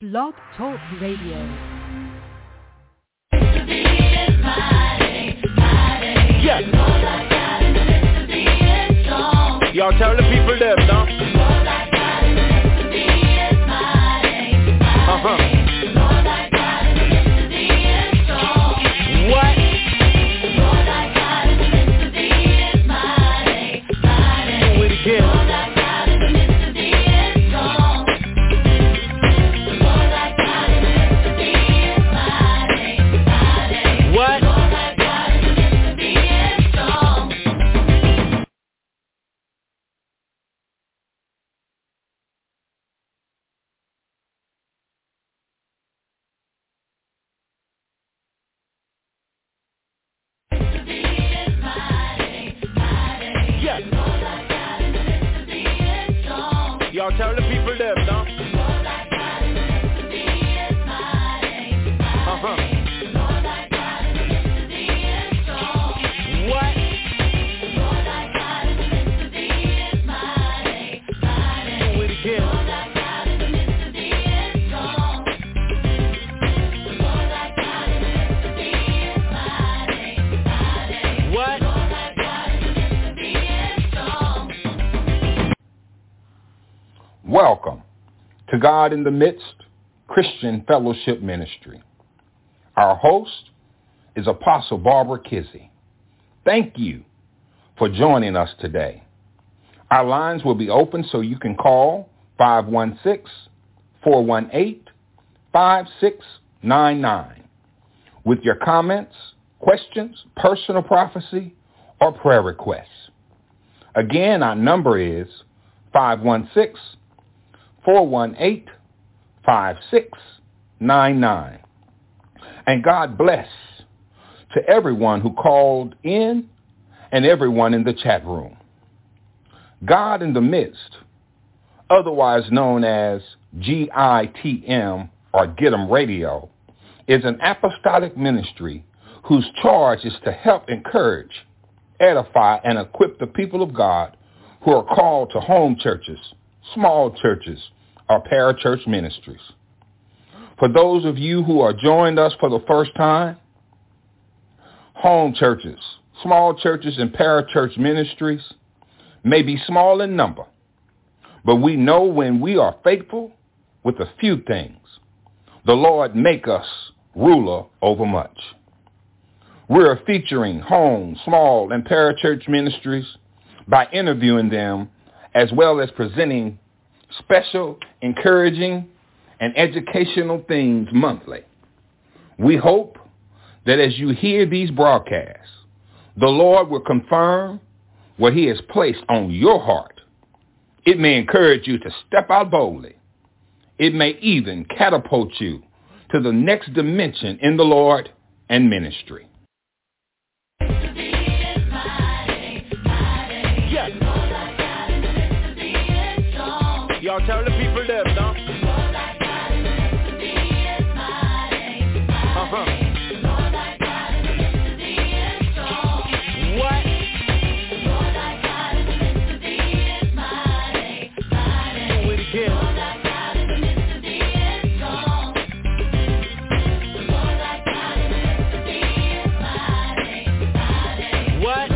Blog Talk Radio. Yes. Y'all tell the people them, no? What? Do it again. What? Yes. Y'all tell the people them, no? What? Do it again. What? Welcome to God in the Midst Christian Fellowship Ministry. Our host is Apostle Barbara Kizzy. Thank you for joining us today. Our lines will be open so you can call 516-418-5699 with your comments, questions, personal prophecy, or prayer requests. Again, our number is 516-418-5699. And God bless to everyone who called in and everyone in the chat room. God in the Midst, otherwise known as GITM or Get 'em Radio, is an apostolic ministry whose charge is to help encourage, edify, and equip the people of God who are called to home churches, small churches, or parachurch ministries. For those of you who are joining us for the first time, home churches, small churches, and parachurch ministries may be small in number, but we know when we are faithful with a few things, the Lord make us ruler over much. We're featuring home, small, and parachurch ministries by interviewing them as well as presenting special, encouraging, and educational things monthly. We hope that as you hear these broadcasts, the Lord will confirm what he has placed on your heart. It may encourage you to step out boldly. It may even catapult you to the next dimension in the Lord and ministry. Yes. Y'all tell the people them, no? What? Do it again. What?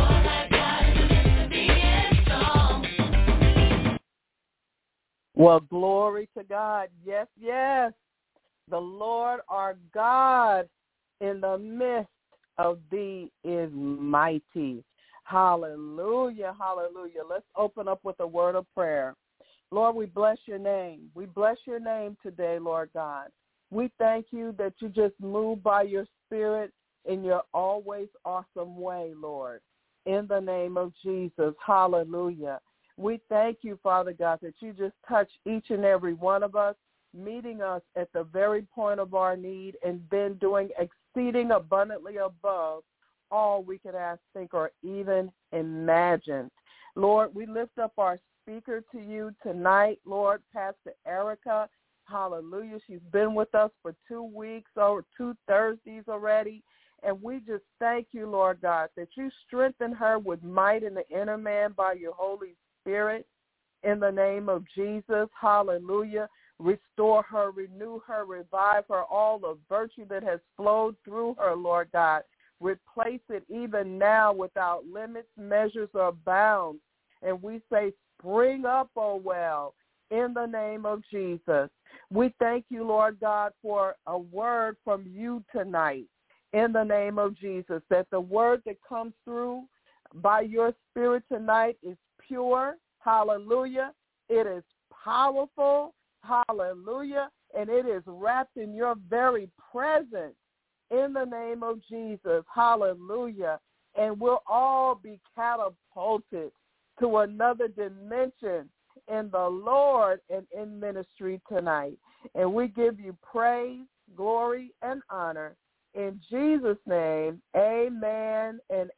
Well, glory to God. Yes, yes. The Lord our God in the midst of thee is mighty. Hallelujah, hallelujah. Let's open up with a word of prayer. Lord, we bless your name. We bless your name today, Lord God. We thank you that you just move by your spirit in your always awesome way, Lord. In the name of Jesus, hallelujah. We thank you, Father God, that you just touch each and every one of us, meeting us at the very point of our need and then doing exceeding abundantly above all we could ask, think, or even imagine. Lord, we lift up our speaker to you tonight, Lord, Pastor Erica. Hallelujah. She's been with us for 2 weeks or 2 Thursdays already. And we just thank you, Lord God, that you strengthen her with might in the inner man by your Holy Spirit. In the name of Jesus, hallelujah. Restore her, renew her, revive her, all the virtue that has flowed through her, Lord God. Replace it even now without limits, measures, or bounds. And we say, spring up, O well, in the name of Jesus. We thank you, Lord God, for a word from you tonight, in the name of Jesus, that the word that comes through by your Spirit tonight is pure. Hallelujah. It is powerful. Hallelujah. And it is wrapped in your very presence, in the name of Jesus. Hallelujah. And we'll all be catapulted to another dimension in the Lord and in ministry tonight. And we give you praise, glory, and honor. In Jesus' name, amen and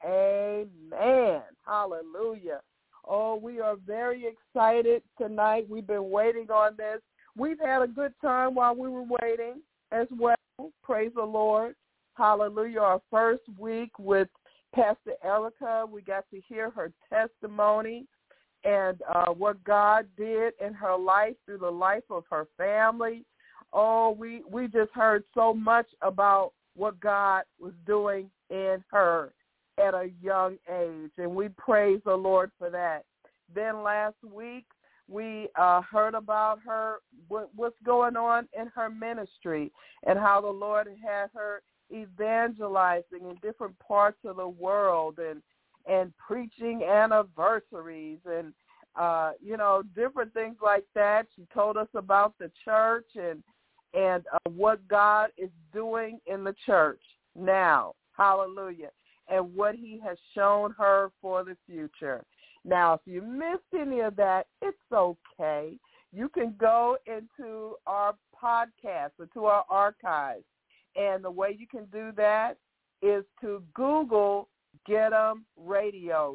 amen. Hallelujah. Oh, we are very excited tonight. We've been waiting on this. We've had a good time while we were waiting as well. Praise the Lord. Hallelujah. Our first week with Pastor Erica, we got to hear her testimony and what God did in her life through the life of her family. Oh, we just heard so much about what God was doing in her at a young age, and we praise the Lord for that. Then last week, we heard about her, what's going on in her ministry and how the Lord had her evangelizing in different parts of the world and preaching anniversaries and, different things like that. She told us about the church and what God is doing in the church now. Hallelujah. And what he has shown her for the future. Now, if you missed any of that, it's okay. You can go into our podcast or to our archives. And the way you can do that is to Google GIT'Em Radio,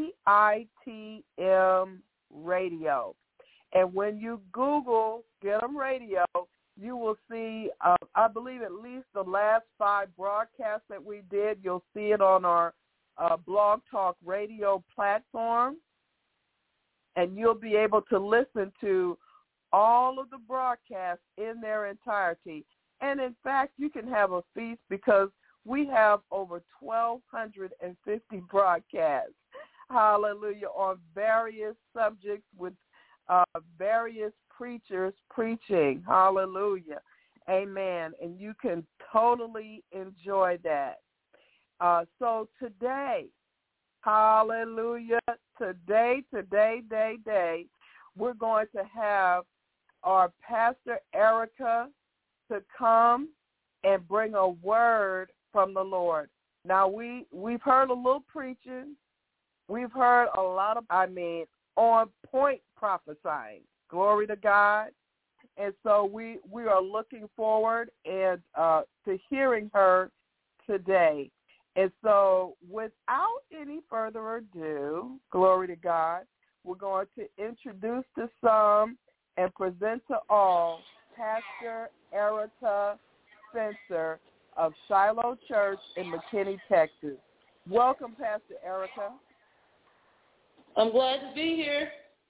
GITM Radio. And when you Google GIT'Em Radio, you will see, I believe, at least the last 5 broadcasts that we did. You'll see it on our Blog Talk Radio platform, and you'll be able to listen to all of the broadcasts in their entirety. And, in fact, you can have a feast because we have over 1,250 broadcasts, hallelujah, on various subjects with various preachers preaching, hallelujah, amen, and you can totally enjoy that. So today, hallelujah, today, we're going to have our Pastor Erica to come and bring a word from the Lord. Now, we've heard a little preaching. We've heard a lot of, on-point prophesying. Glory to God. And so we are looking forward and to hearing her today. And so without any further ado, glory to God, we're going to introduce to some and present to all Pastor Erica Spencer of Shiloh Church in McKinney, Texas. Welcome, Pastor Erica. I'm glad to be here.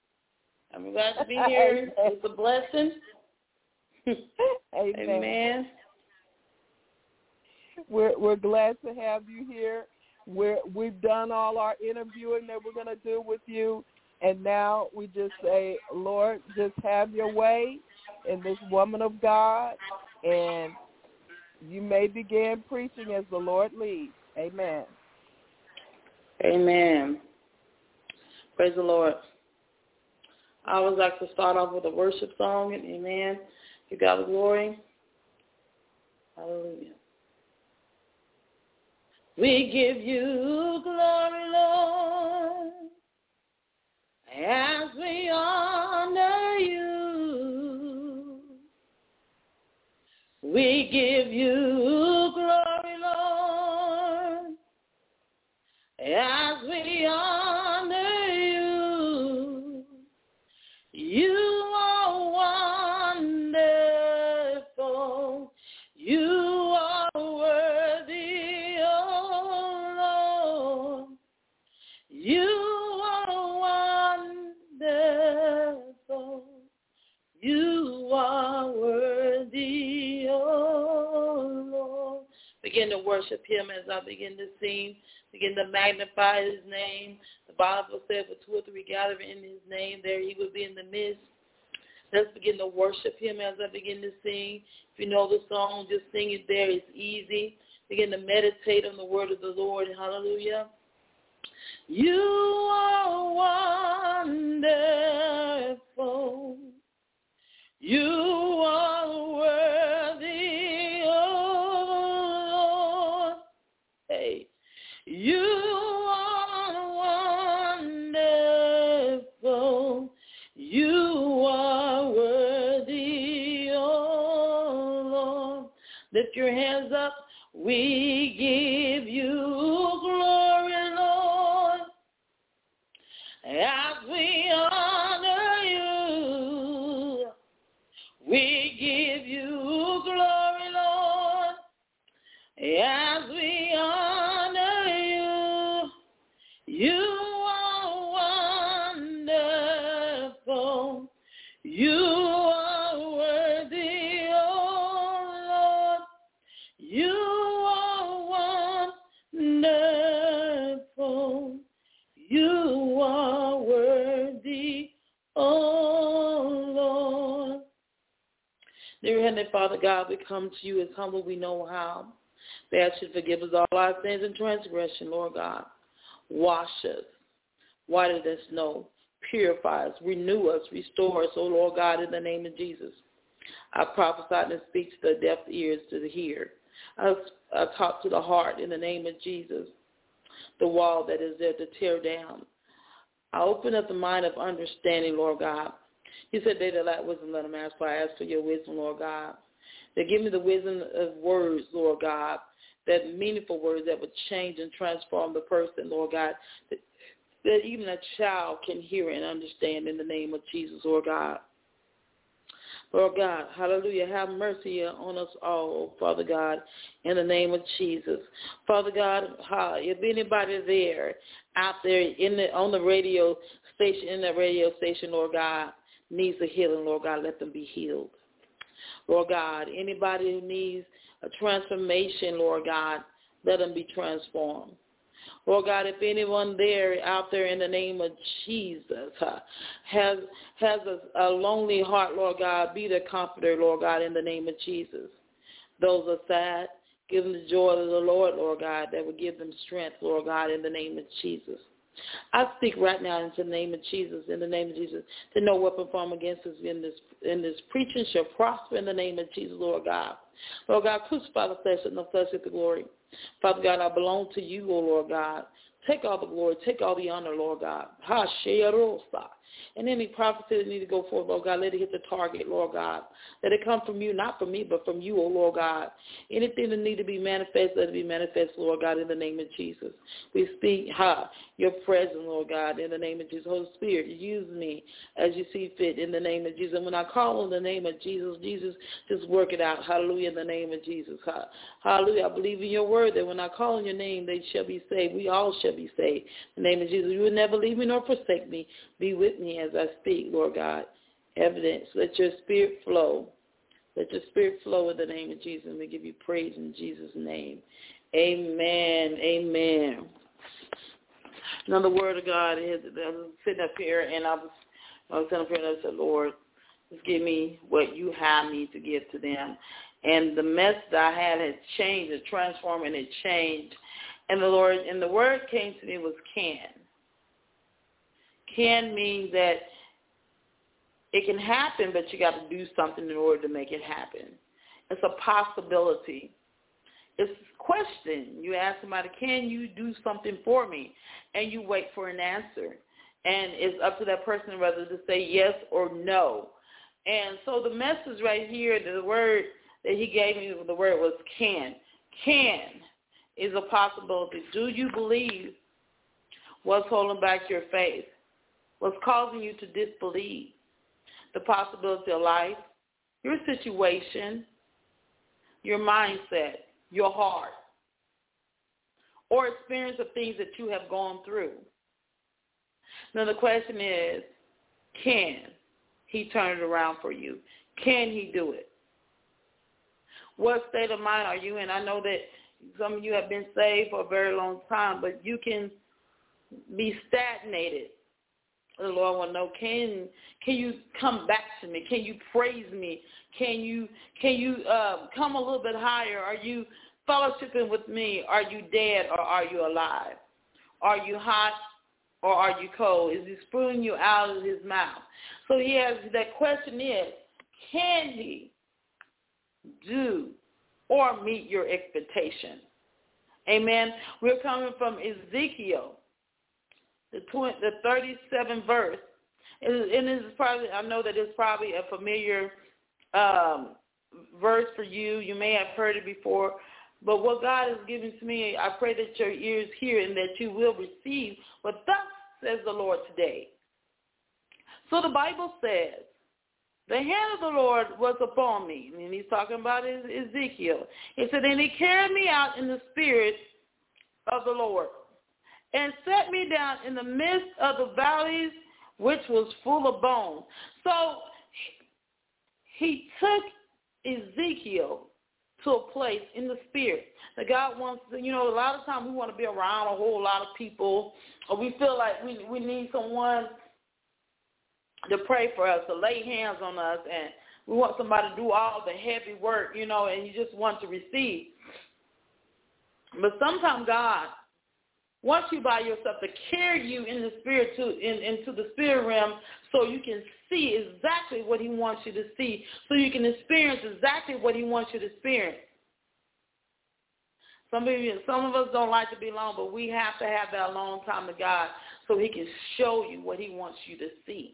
It's a blessing. Amen. Amen. We're glad to have you here. We've done all our interviewing that we're going to do with you, and now we just say, Lord, just have your way in this woman of God, and you may begin preaching as the Lord leads. Amen. Amen. Praise the Lord. I always like to start off with a worship song, and amen. Give God the glory. Hallelujah. We give you glory, Lord, as we honor you. We give you glory, Lord, as we honor you. You are wonderful. You are worthy, oh Lord. You are wonderful. You are begin to worship him as I begin to sing, begin to magnify his name. The Bible said, for 2 or 3 gather in his name, there he will be in the midst. Let's begin to worship him as I begin to sing. If you know the song, just sing it there. It's easy. Begin to meditate on the word of the Lord. Hallelujah. You are wonderful. You are worthy, oh Lord. Hey, you are wonderful. You are worthy, oh Lord. Lift your hands up. We give you glory, Lord, as we honor you. We give you glory, Lord, as we honor you. You are wonderful. You are worthy, oh Lord. You are wonderful. You are worthy, oh Lord. Dear Heavenly Father God, we come to you as humble we know how. We ask you to forgive us all our sins and transgression, Lord God. Wash us whiter than snow. Purify us, renew us, restore us, oh Lord God, in the name of Jesus. I prophesy and speak to the deaf ears to the hear. I talk to the heart in the name of Jesus, the wall that is there to tear down. I open up the mind of understanding, Lord God. You said they that lack wisdom, let them ask, so I ask for your wisdom, Lord God. That give me the wisdom of words, Lord God, that meaningful words that would change and transform the person, Lord God, that even a child can hear and understand in the name of Jesus, Lord God. Lord God, hallelujah, have mercy on us all, Father God, in the name of Jesus. Father God, if anybody there, out there on the radio station, Lord God, needs a healing, Lord God, let them be healed. Lord God, anybody who needs a transformation, Lord God, let them be transformed. Lord God, if anyone out there in the name of Jesus has a lonely heart, Lord God, be their comforter, Lord God, in the name of Jesus. Those are sad, give them the joy of the Lord, Lord God, that will give them strength, Lord God, in the name of Jesus. I speak right now into the name of Jesus, that no weapon formed against us in this preaching shall prosper in the name of Jesus, Lord God. Lord God, crucify the flesh and the flesh with the glory. Father God, I belong to you, O Lord God. Take all the glory, take all the honor, Lord God. And any prophecy that need to go forth, Lord God, let it hit the target, Lord God. Let it come from you, not from me, but from you, O Lord God. Anything that need to be manifest, let it be manifest, Lord God, in the name of Jesus. We speak, your presence, Lord God, in the name of Jesus. Holy Spirit, use me as you see fit in the name of Jesus. And when I call on the name of Jesus, just work it out. Hallelujah, in the name of Jesus. Hallelujah. I believe in your word that when I call on your name, they shall be saved. We all shall be saved. In the name of Jesus, you will never leave me nor forsake me. Be with me as I speak, Lord God. Evidence. Let your spirit flow. Let your spirit flow in the name of Jesus. And we give you praise in Jesus' name. Amen. Amen. Now the word of God is, I was sitting up here and I was sitting up here and I said, Lord, just give me what you have me to give to them. And the message I had changed, it transformed, and it changed. And the word came to me was can. Can means that it can happen, but you got to do something in order to make it happen. It's a possibility. It's a question. You ask somebody, can you do something for me? And you wait for an answer. And it's up to that person whether to say yes or no. And so the message right here, the word that he gave me, the word was can. Can is a possibility. Do you believe what's holding back your faith? What's causing you to disbelieve? The possibility of life, your situation, your mindset, your heart, or experience of things that you have gone through. Now the question is, can he turn it around for you? Can he do it? What state of mind are you in? I know that Some of you have been saved for a very long time, but you can be stagnated. The Lord will know, can you come back to me? Can you praise me? Can you come a little bit higher? Are you fellowshipping with me? Are you dead or are you alive? Are you hot or are you cold? Is he spewing you out of his mouth? So he has, that question is, can he do or meet your expectation? Amen. We're coming from Ezekiel, the 37th verse. And this is probably, I know that it's probably a familiar verse for you. You may have heard it before. But what God has given to me, I pray that your ears hear and that you will receive what thus says the Lord today. So the Bible says, the hand of the Lord was upon me. And he's talking about Ezekiel. He said, and he carried me out in the spirit of the Lord and set me down in the midst of the valleys, which was full of bones. So he took Ezekiel to a place in the spirit that God wants to, a lot of times we want to be around a whole lot of people, or we feel like we need someone to pray for us, to lay hands on us, and we want somebody to do all the heavy work, and you just want to receive. But sometimes God wants you by yourself to carry you in the spirit into the spirit realm so you can see exactly what he wants you to see, so you can experience exactly what he wants you to experience. Some of us don't like to be alone, but we have to have that alone time with God so he can show you what he wants you to see.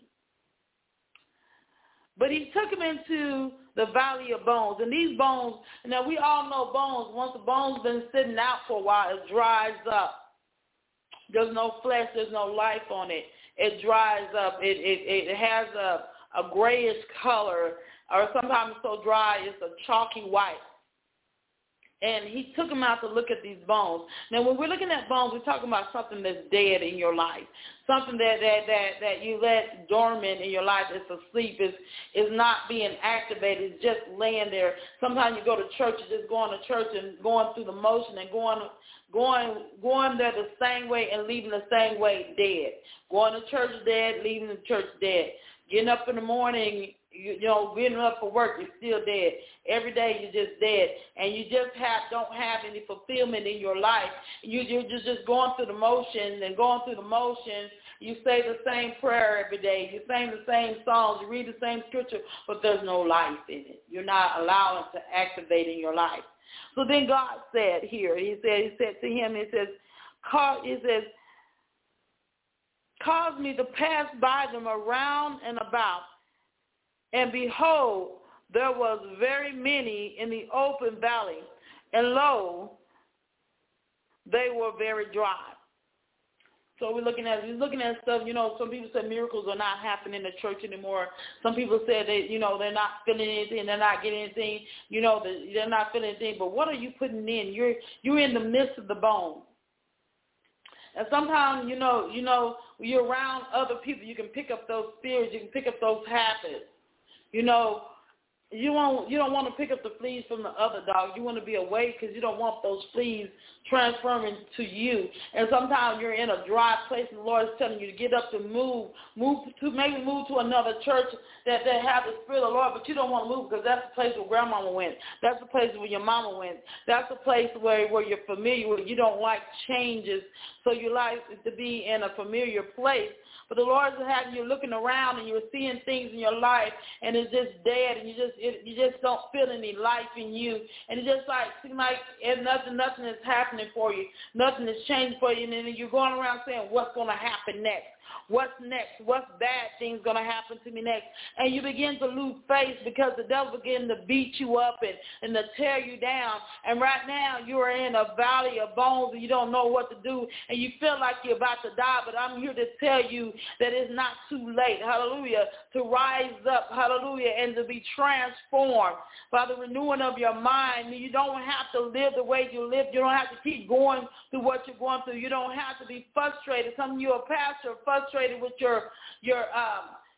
But he took him into the valley of bones. And these bones, now we all know bones, once the bones been sitting out for a while, it dries up. There's no flesh, there's no life on it. It dries up. It has a grayish color, or sometimes it's so dry it's a chalky white. And he took him out to look at these bones. Now, when we're looking at bones, we're talking about something that's dead in your life, something that you let dormant in your life, it's asleep, is not being activated, it's just laying there. Sometimes you go to church, you just going to church and going through the motion and going there the same way and leaving the same way dead. Going to church dead, leaving the church dead. Getting up in the morning, getting up for work, you're still dead. Every day you're just dead, and you just don't have any fulfillment in your life. You're just going through the motions and going through the motions. You say the same prayer every day. You sing the same songs. You read the same scripture, but there's no life in it. You're not allowing to activate in your life. So then God said here, he said to him, he says, cause me to pass by them around and about. And behold, there was very many in the open valley, and lo, they were very dry. So we're looking at stuff, some people say miracles are not happening in the church anymore. Some people say they're not feeling anything, they're not getting anything, they're not feeling anything. But what are you putting in? You're in the midst of the bone. And sometimes, you're around other people, you can pick up those spirits, you can pick up those habits. You don't want to pick up the fleas from the other dog. You want to be away because you don't want those fleas transferring to you. And sometimes you're in a dry place and the Lord is telling you to get up and move to another church that have the Spirit of the Lord, but you don't want to move because that's the place where grandmama went. That's the place where your mama went. That's the place where you're familiar with. You don't like changes, so you like to be in a familiar place. But the Lord is having you looking around and you're seeing things in your life and it's just dead and you just don't feel any life in you. And it just seems like nothing is happening for you. Nothing is changing for you. And then you're going around saying, what's going to happen next? What's next? What's bad things going to happen to me next? And you begin to lose faith because the devil begins to beat you up and to tear you down. And right now you are in a valley of bones and you don't know what to do and you feel like you're about to die. But I'm here to tell you that it's not too late, hallelujah, to rise up, hallelujah, and to be transformed by the renewing of your mind. You don't have to live the way you live. You don't have to keep going through what you're going through. You don't have to be frustrated. Some of you are pastor frustrated with your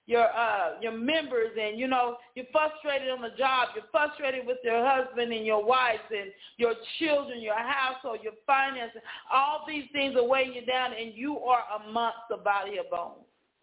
members, and you're frustrated on the job, you're frustrated with your husband and your wife and your children, your household, your finances. All these things are weighing you down, and you are amongst the body of bones.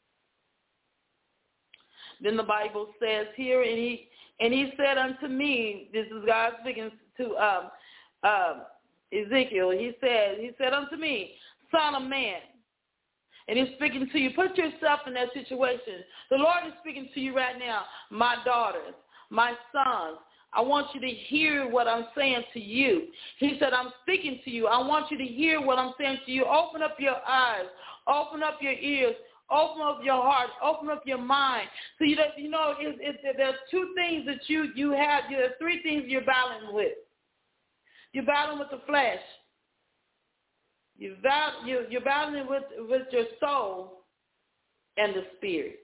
Then the Bible says here, and he said unto me, this is God speaking to Ezekiel. He said unto me, Son of man. And he's speaking to you. Put yourself in that situation. The Lord is speaking to you right now. My daughters, my sons, I want you to hear what I'm saying to you. He said, I'm speaking to you. I want you to hear what I'm saying to you. Open up your eyes. Open up your ears. Open up your heart. Open up your mind. So there's two things that you have. There's three things you're battling with. You're battling with the flesh. You're battling with your soul and the spirit.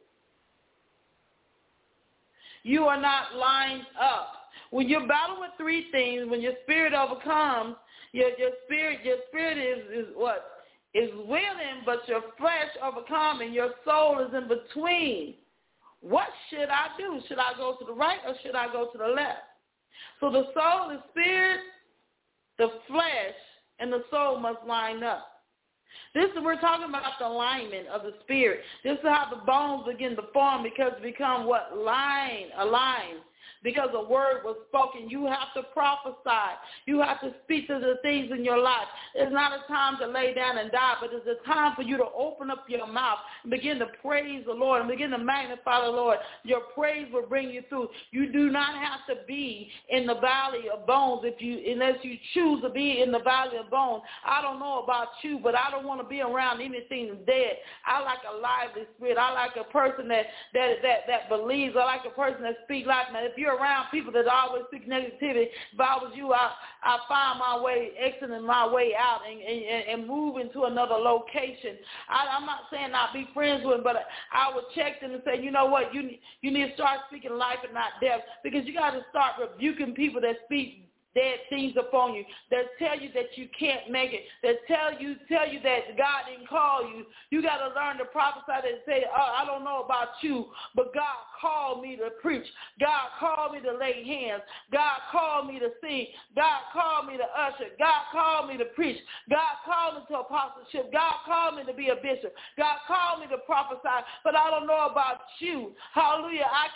You are not lined up. When you're battling with three things, when your spirit overcomes, your spirit is what? Is willing, but your flesh overcomes, and your soul is in between. What should I do? Should I go to the right or should I go to the left? So the soul, the spirit, the flesh, and the soul must line up. We're talking about the alignment of the spirit. This is how the bones begin to form, because become what? Aligned. Because a word was spoken. You have to prophesy. You have to speak to the things in your life. It's not a time to lay down and die, but it's a time for you to open up your mouth and begin to praise the Lord and begin to magnify the Lord. Your praise will bring you through. You do not have to be in the valley of bones unless you choose to be in the valley of bones. I don't know about you, but I don't want to be around anything dead. I like a lively spirit. I like a person that believes. I like a person that speaks life. Now, if you're around people that always speak negativity, if I was you, I find my way, exiting my way out and move into another location. I'm not saying not be friends with them, but I would check them and say, you know what, you need to start speaking life and not death, because you got to start rebuking people that speak dead things upon you, that tell you that you can't make it, that tell you that God didn't call you. You got to learn to prophesy and say, I don't know about you, but God called me to preach. God called me to lay hands. God called me to sing. God called me to usher. God called me to preach. God called me to apostleship. God called me to be a bishop. God called me to prophesy, but I don't know about you. Hallelujah. I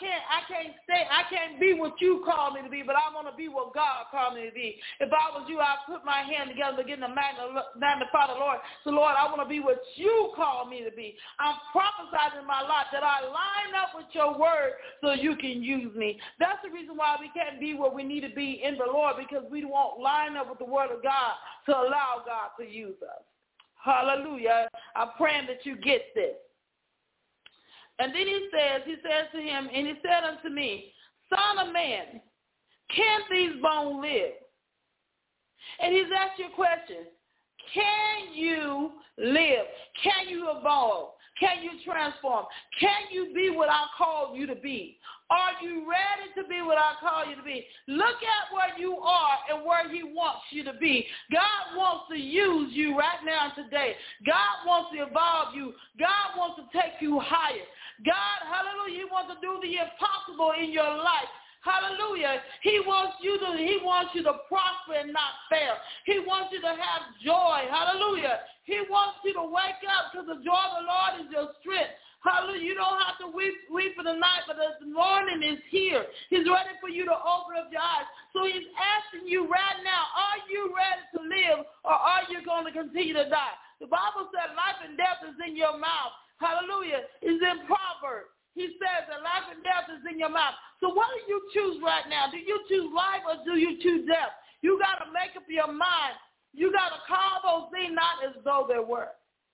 can't be what you called me to be, but I want to be what God called me to be. If I was you, I'd put my hand together to begin to magnify the Lord. So, Lord, I want to be what you call me to be. I'm prophesying in my life that I line up with your word so you can use me. That's the reason why we can't be where we need to be in the Lord, because we won't line up with the word of God to allow God to use us. Hallelujah. I'm praying that you get this. And then he says to him, and he said unto me, Son of man, can these bones live? And he's asked you a question. Can you live? Can you evolve? Can you transform? Can you be what I called you to be? Are you ready to be what I call you to be? Look at where you are and where he wants you to be. God wants to use you right now today. God wants to evolve you. God wants to take you higher. God, hallelujah, he wants to do the impossible in your life. Hallelujah. He wants you to prosper and not fail. He wants you to have joy. Hallelujah. He wants you to wake up, because the joy of the Lord is your strength. Hallelujah. You don't have to weep for the night, but the morning is here. He's ready for you to open up your eyes. So he's asking you right now, are you ready to live, or are you going to continue to die? The Bible said life and death is in your mouth. Hallelujah. It's in Proverbs. He says that life and death is in your mouth. So what do you choose right now? Do you choose life or do you choose death? You got to make up your mind. You got to call those things not as though they were.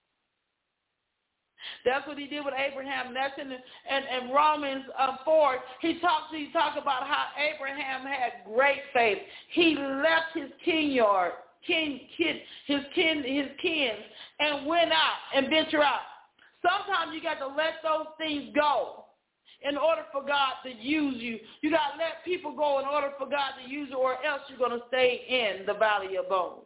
That's what he did with Abraham. That's in Romans 4. He talked about how Abraham had great faith. He left his kin, and went out and ventured out. Sometimes you got to let those things go in order for God to use you. You got to let people go in order for God to use you, or else you're going to stay in the valley of bones.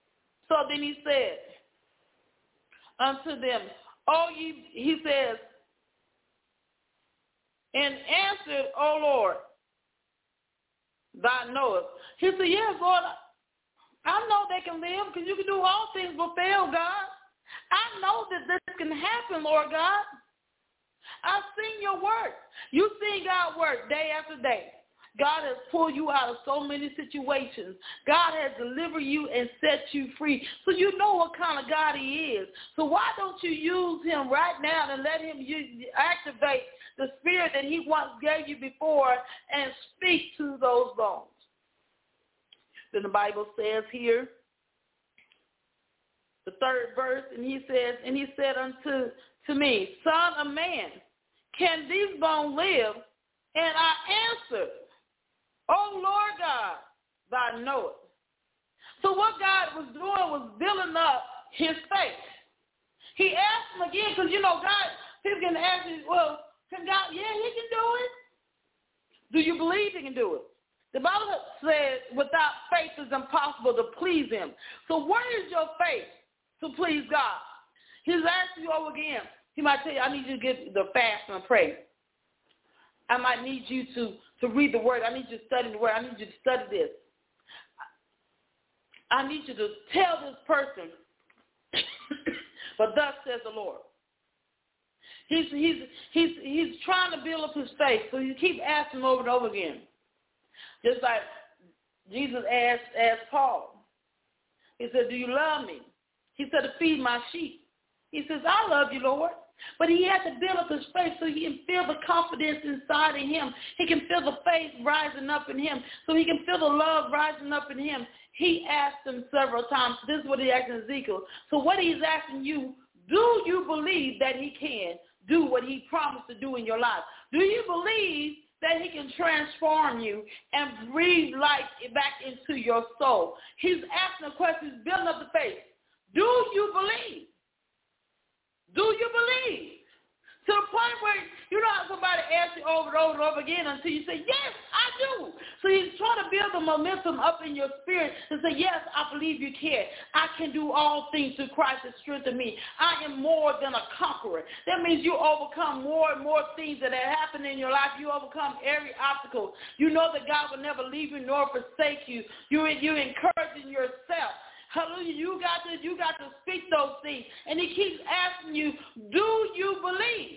So then he said unto them, he says, and answered, O Lord, thou knowest. He said, yes, Lord, I know they can live because you can do all things but fail, God. I know that this can happen, Lord God. I've seen your work. You've seen God work day after day. God has pulled you out of so many situations. God has delivered you and set you free. So you know what kind of God he is. So why don't you use him right now and let him activate the spirit that he once gave you before and speak to those bones? Then the Bible says here, the third verse, and he said unto me, Son of man, can these bones live? And I answered, O Lord God, thou knowest. So what God was doing was building up his faith. He asked him again, because, God, people can ask you, well, can God, yeah, he can do it. Do you believe he can do it? The Bible says without faith it's impossible to please him. So where is your faith to please God? He's asking you over again. He might tell you, I need you to get the fast and pray. I might need you to read the word. I need you to study the word. I need you to study this. I need you to tell this person, but thus says the Lord. He's trying to build up his faith, so you keep asking him over and over again. Just like Jesus asked Paul. He said, do you love me? He said, to feed my sheep. He says, I love you, Lord. But he had to build up his faith so he can feel the confidence inside of him. He can feel the faith rising up in him. So he can feel the love rising up in him. He asked him several times. This is what he asked Ezekiel. So what he's asking you, do you believe that he can do what he promised to do in your life? Do you believe that he can transform you and breathe life back into your soul? He's asking a question. He's building up the faith. Do you believe? Do you believe? To the point where you don't have somebody ask you over and over and over again until you say, yes, I do. So he's trying to build the momentum up in your spirit and say, yes, I believe you can. I can do all things through Christ that strengthens me. I am more than a conqueror. That means you overcome more and more things that have happened in your life. You overcome every obstacle. You know that God will never leave you nor forsake you. You're encouraging yourself. Hallelujah. You got to speak those things. And he keeps asking you, do you believe?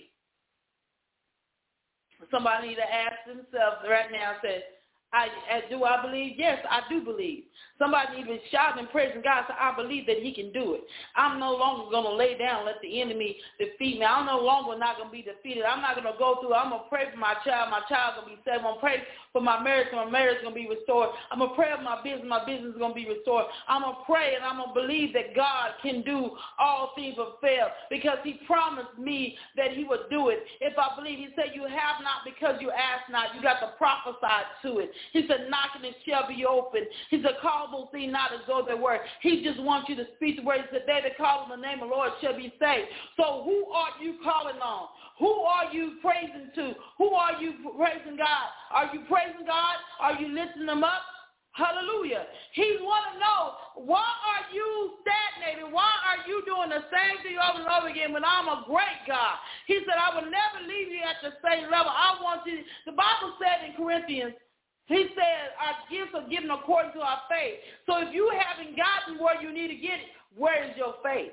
Somebody need to ask themselves right now and say, do I believe? Yes, I do believe. Somebody even shouting and praising God, so I believe that he can do it. I'm no longer going to lay down and let the enemy defeat me. I'm no longer not going to be defeated. I'm not going to go through. I'm going to pray for my child. My child's going to be saved. I'm going to pray for my marriage. My marriage is going to be restored. I'm going to pray for my business. My business is going to be restored. I'm going to pray and I'm going to believe that God can do all things but fail because he promised me that he would do it. If I believe, he said, you have not because you ask not. You got to prophesy to it. He said, knocking it shall be open. He said, call those things not as though they were. He just wants you to speak the word. He said, they that call on the name of the Lord shall be saved. So who are you calling on? Who are you praising to? Who are you praising God? Are you praising God? Are you lifting him up? Hallelujah. He want to know, why are you stagnated? Why are you doing the same thing over and over again when I'm a great God? He said, I will never leave you at the same level. I want you. The Bible said in Corinthians, he said our gifts are given according to our faith. So if you haven't gotten where you need to get it, where is your faith?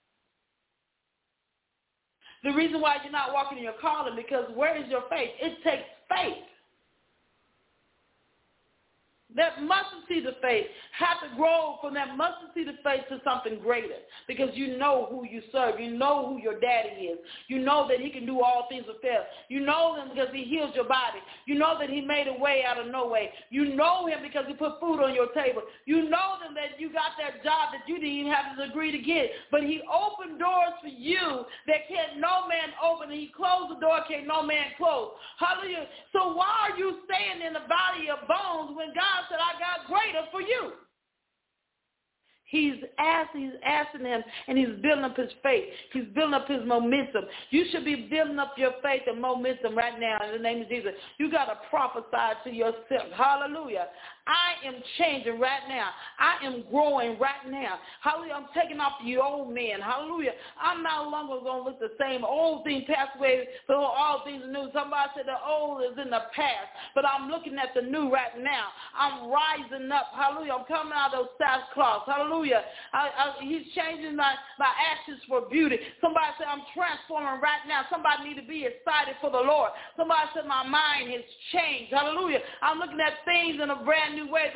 The reason why you're not walking in your calling, because where is your faith? It takes faith. That mustard seed of faith have to grow from that mustard seed of faith to something greater because you know who you serve. You know who your daddy is. You know that he can do all things with faith. You know him because he heals your body. You know that he made a way out of no way. You know him because he put food on your table. You know them that you got that job that you didn't even have to agree to get. But he opened doors for you that can't no man open. And he closed the door can't no man close. Hallelujah. So why are you staying in the body of bones when God said, I got greater for you? He's asking him, and he's building up his faith. He's building up his momentum. You should be building up your faith and momentum right now in the name of Jesus. You got to prophesy to yourself. Hallelujah. I am changing right now. I am growing right now. Hallelujah. I'm taking off the old man. Hallelujah. I'm no longer going to look the same. Old things pass away, so all things are new. Somebody said the old is in the past, but I'm looking at the new right now. I'm rising up. Hallelujah. I'm coming out of those sackcloths. Hallelujah. He's changing my ashes for beauty. Somebody said I'm transforming right now. Somebody need to be excited for the Lord. Somebody said my mind has changed. Hallelujah. I'm looking at things in a brand new way.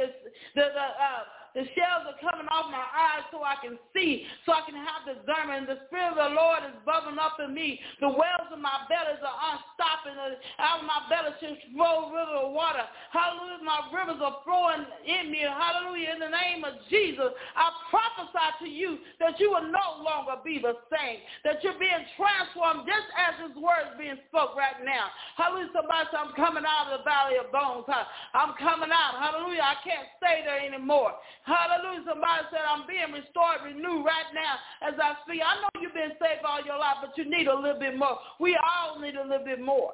The shells are coming off my eyes so I can see, so I can have discernment. The Spirit of the Lord is bubbling up in me. The wells of my bellies are unstopping. Out of my belly should flow river of water. Hallelujah. My rivers are flowing in me. Hallelujah. In the name of Jesus, I prophesy to you that you will no longer be the same, that you're being transformed just as His word is being spoke right now. Hallelujah. Somebody said, I'm coming out of the valley of bones. I'm coming out. Hallelujah. I can't stay there anymore. Hallelujah. Somebody said, I'm being restored, renewed right now as I speak. I know you've been saved all your life, but you need a little bit more. We all need a little bit more.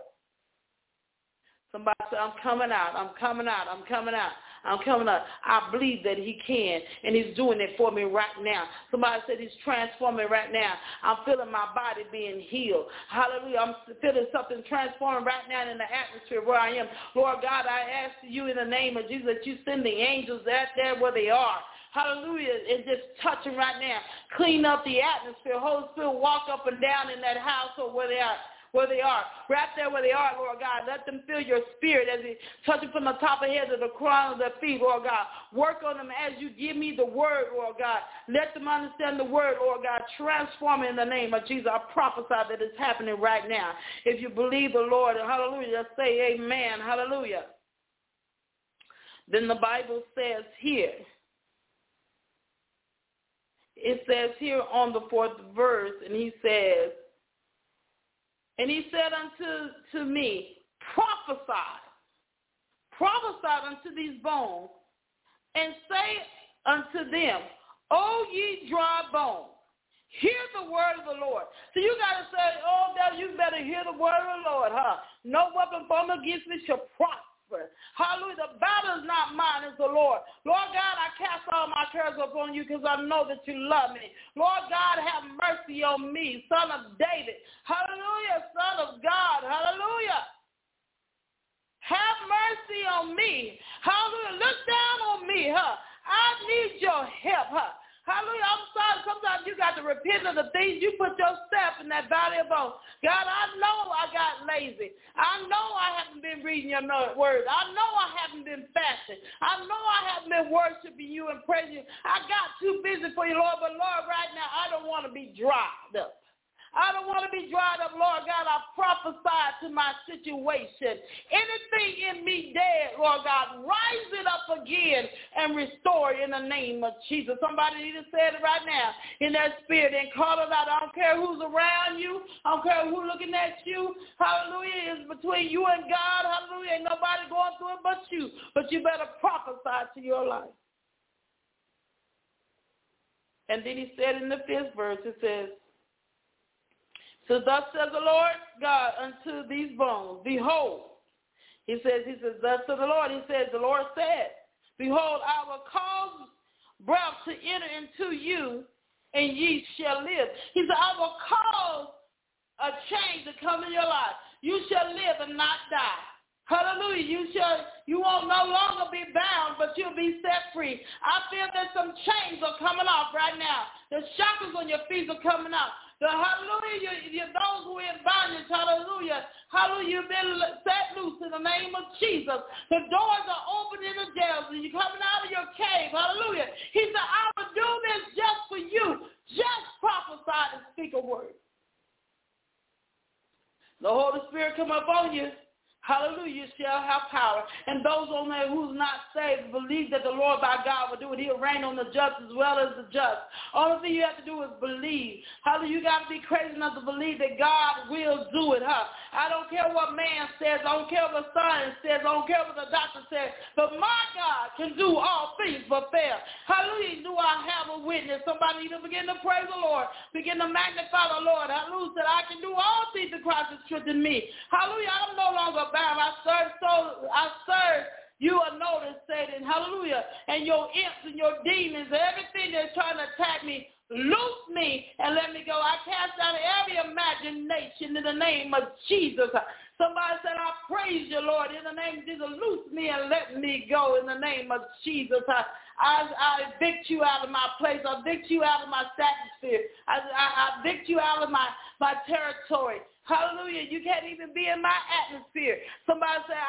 Somebody said, I'm coming out. I'm coming out. I'm coming out. I'm coming up. I believe that He can, and He's doing it for me right now. Somebody said He's transforming right now. I'm feeling my body being healed. Hallelujah. I'm feeling something transforming right now in the atmosphere where I am. Lord God, I ask you in the name of Jesus that you send the angels out there where they are. Hallelujah. And just touch them right now. Clean up the atmosphere. Holy Spirit, walk up and down in that household where they are. Right there where they are, Lord God. Let them feel your spirit as you touch them from the top of their head to the crown of their feet, Lord God. Work on them as you give me the word, Lord God. Let them understand the word, Lord God. Transform it in the name of Jesus. I prophesy that it's happening right now. If you believe the Lord, hallelujah, just say amen, hallelujah. Then the Bible says here, it says here on the 4th verse, and he says, and he said unto me, prophesy unto these bones, and say unto them, O ye dry bones, hear the word of the Lord. So you got to say, oh, you better hear the word of the Lord, huh? No weapon formed against me shall prosper. Hallelujah. The battle is not mine, it's the Lord. Lord God, I cast all my cares upon you because I know that you love me. Lord God, have mercy on me, son of David. Hallelujah, son of God. Hallelujah. Have mercy on me. Hallelujah. Look down on me, huh? I need your help, huh? Hallelujah. I'm sorry. Sometimes you got to repent of the things you put yourself in that valley of bones. God, I know I got lazy. I know I haven't been reading your word. I know I haven't been fasting. I know I haven't been worshiping you and praising you. I got too busy for you, Lord. But, Lord, right now, I don't want to be dried up. I don't want to be dried up, Lord God. I prophesy to my situation. Anything in me dead, Lord God, rise it up again and restore it in the name of Jesus. Somebody need to say it right now in that spirit and call it out. I don't care who's around you. I don't care who's looking at you. Hallelujah. It's between you and God. Hallelujah. Ain't nobody going through it but you. But you better prophesy to your life. And then he said in the 5th verse, it says, so thus says the Lord God unto these bones, behold, he says, thus says the Lord, the Lord said, behold, I will cause breath to enter into you, and ye shall live. He said, I will cause a change to come in your life. You shall live and not die. Hallelujah. You won't no longer be bound, but you'll be set free. I feel that some chains are coming off right now. The shackles on your feet are coming off. Hallelujah, those who are in bondage, hallelujah, hallelujah, you've been set loose in the name of Jesus. The doors are open in the jails, and you're coming out of your cave, hallelujah. He said, I will do this just for you. Just prophesy and speak a word. The Holy Spirit come up on you. Hallelujah, you shall have power. And those on there who's not saved, believe that the Lord thy God will do it. He'll reign on the just as well as the just. Only thing you have to do is believe. Hallelujah, you got to be crazy enough to believe that God will do it, huh? I don't care what man says. I don't care what science says. I don't care what the doctor says. But my God can do all things but fail. Hallelujah, do I have a witness? witness. Somebody need to begin to praise the Lord. Begin to magnify the Lord. Hallelujah. That I can do all things in Christ that strengthens me. Hallelujah. I'm no longer bound. I serve you are noticed, Satan. Hallelujah. And your imps and your demons, everything that's trying to attack me, loose me and let me go. I cast down every imagination in the name of Jesus. Somebody said, I praise you, Lord, in the name of Jesus. Loose me and let me go in the name of Jesus. I evict you out of my place. I evict you out of my atmosphere. I evict you out of my territory. Hallelujah. You can't even be in my atmosphere. Somebody said,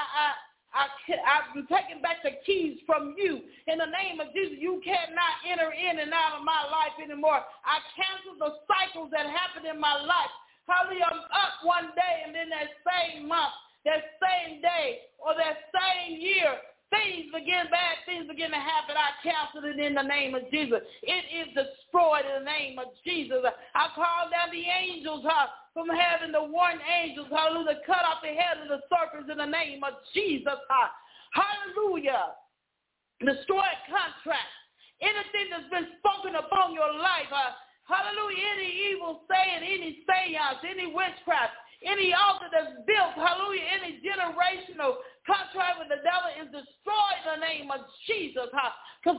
I'm taking back the keys from you. In the name of Jesus, you cannot enter in and out of my life anymore. I cancel the cycles that happen in my life. Hallelujah, I'm up one day and then that same month, that same day, or that same year, bad things begin to happen. I cancel it in the name of Jesus. It is destroyed in the name of Jesus. I call down the angels from heaven, the warring angels, hallelujah, cut off the head of the serpents in the name of Jesus. Hallelujah. Destroy contracts. Anything that's been spoken upon your life, hallelujah, any evil saying, any seance, any witchcraft, any altar that's built, hallelujah, any generational contract with the devil is destroyed in the name of Jesus. Because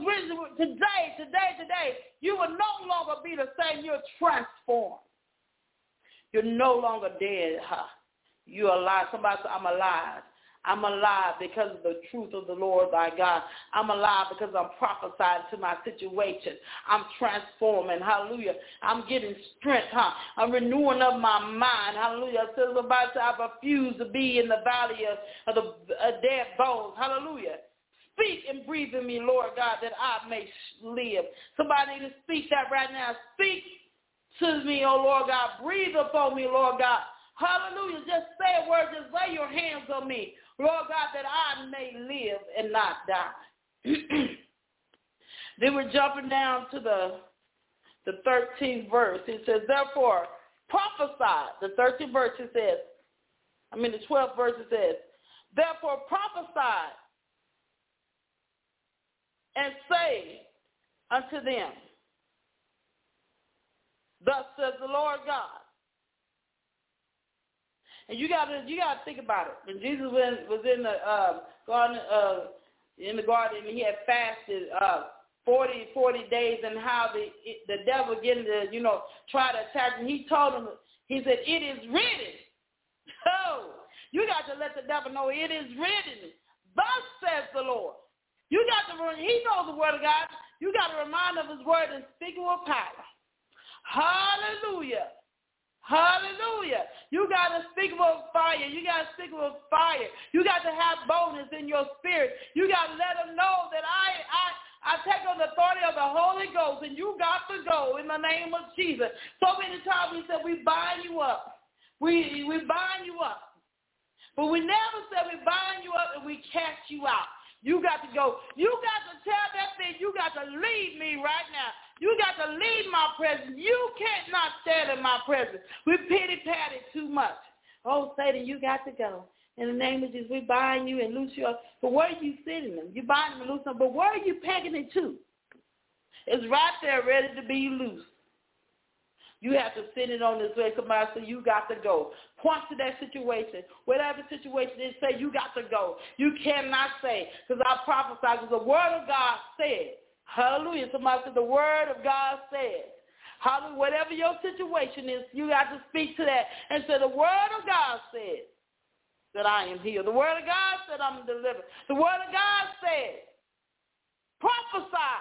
today, you will no longer be the same. You're transformed. You're no longer dead. You're alive. Somebody say, I'm alive. I'm alive because of the truth of the Lord thy God. I'm alive because I'm prophesying to my situation. I'm transforming. Hallelujah. I'm getting strength. I'm renewing of my mind. Hallelujah. So somebody say, I refuse to be in the valley of the dead bones. Hallelujah. Speak and breathe in me, Lord God, that I may live. Somebody need to speak that right now. Speak to me, oh Lord God. Breathe upon me, Lord God. Hallelujah. Just say a word. Just lay your hands on me, Lord God, that I may live and not die. Then we're jumping down to the 13th verse. It says, therefore, prophesy. The 13th verse, it says, the 12th verse, it says, therefore prophesy and say unto them, thus says the Lord God. And you got to think about it. When Jesus was in the garden, and he had fasted 40 days, and how the devil began to try to attack him. He told him, he said, it is written. So you got to let the devil know it is written. Thus says the Lord. He knows the word of God. You got to remind him of his word and speak with power. Hallelujah. Hallelujah. You got to speak with fire. You got to speak with fire. You got to have boldness in your spirit. You got to let them know that I take on the authority of the Holy Ghost, and you got to go in the name of Jesus. So many times we said we bind you up. We bind you up. But we never said we bind you up and we cast you out. You got to go. You got to tell that thing, you got to leave me right now. You got to leave my presence. You can't not stand in my presence. We pity-patty too much. Oh, Satan, you got to go. In the name of Jesus, we bind you and loose you up. But where are you sitting them? You bind them and loose them. But where are you pegging it to? It's right there ready to be loose. You have to send it on this way. Somebody say, you got to go. Point to that situation. Whatever situation is, say, you got to go. You cannot say, because I prophesied, because the word of God said. Hallelujah. Somebody said, the word of God said. Hallelujah. Whatever your situation is, you got to speak to that and say, the word of God said that I am healed. The word of God said I'm delivered. The word of God said, prophesy.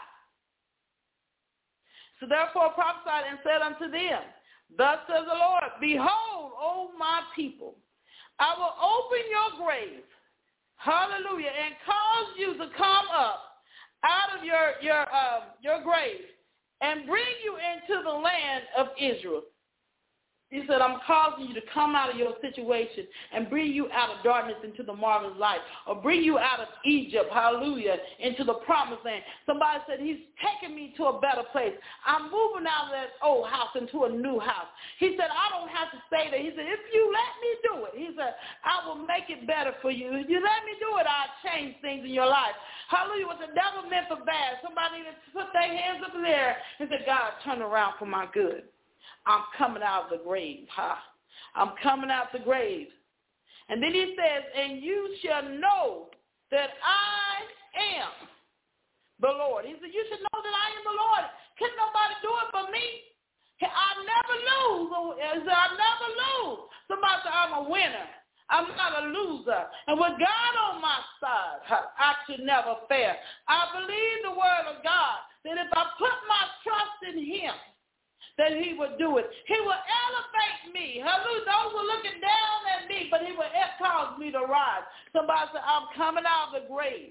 So therefore prophesied and said unto them, thus says the Lord, behold, O my people, I will open your grave, hallelujah, and cause you to come up out of your grave and bring you into the land of Israel. He said, I'm causing you to come out of your situation and bring you out of darkness into the marvelous light, or bring you out of Egypt, hallelujah, into the promised land. Somebody said, he's taking me to a better place. I'm moving out of that old house into a new house. He said, I don't have to stay there. He said, if you let me do it, he said, I will make it better for you. If you let me do it, I'll change things in your life. Hallelujah. What the devil meant for bad. Somebody needed to put their hands up in the air and say, God, turn around for my good. I'm coming out of the grave. I'm coming out the grave. And then he says, and you shall know that I am the Lord. He said, you should know that I am the Lord. Can nobody do it but me? I never lose. I never lose. Somebody said, I'm a winner. I'm not a loser. And with God on my side, I should never fail. I believe the word of God that if I put my trust in him, that he would do it. He will elevate me. Hallelujah. Those were looking down at me, but he will cause me to rise. Somebody said, I'm coming out of the grave.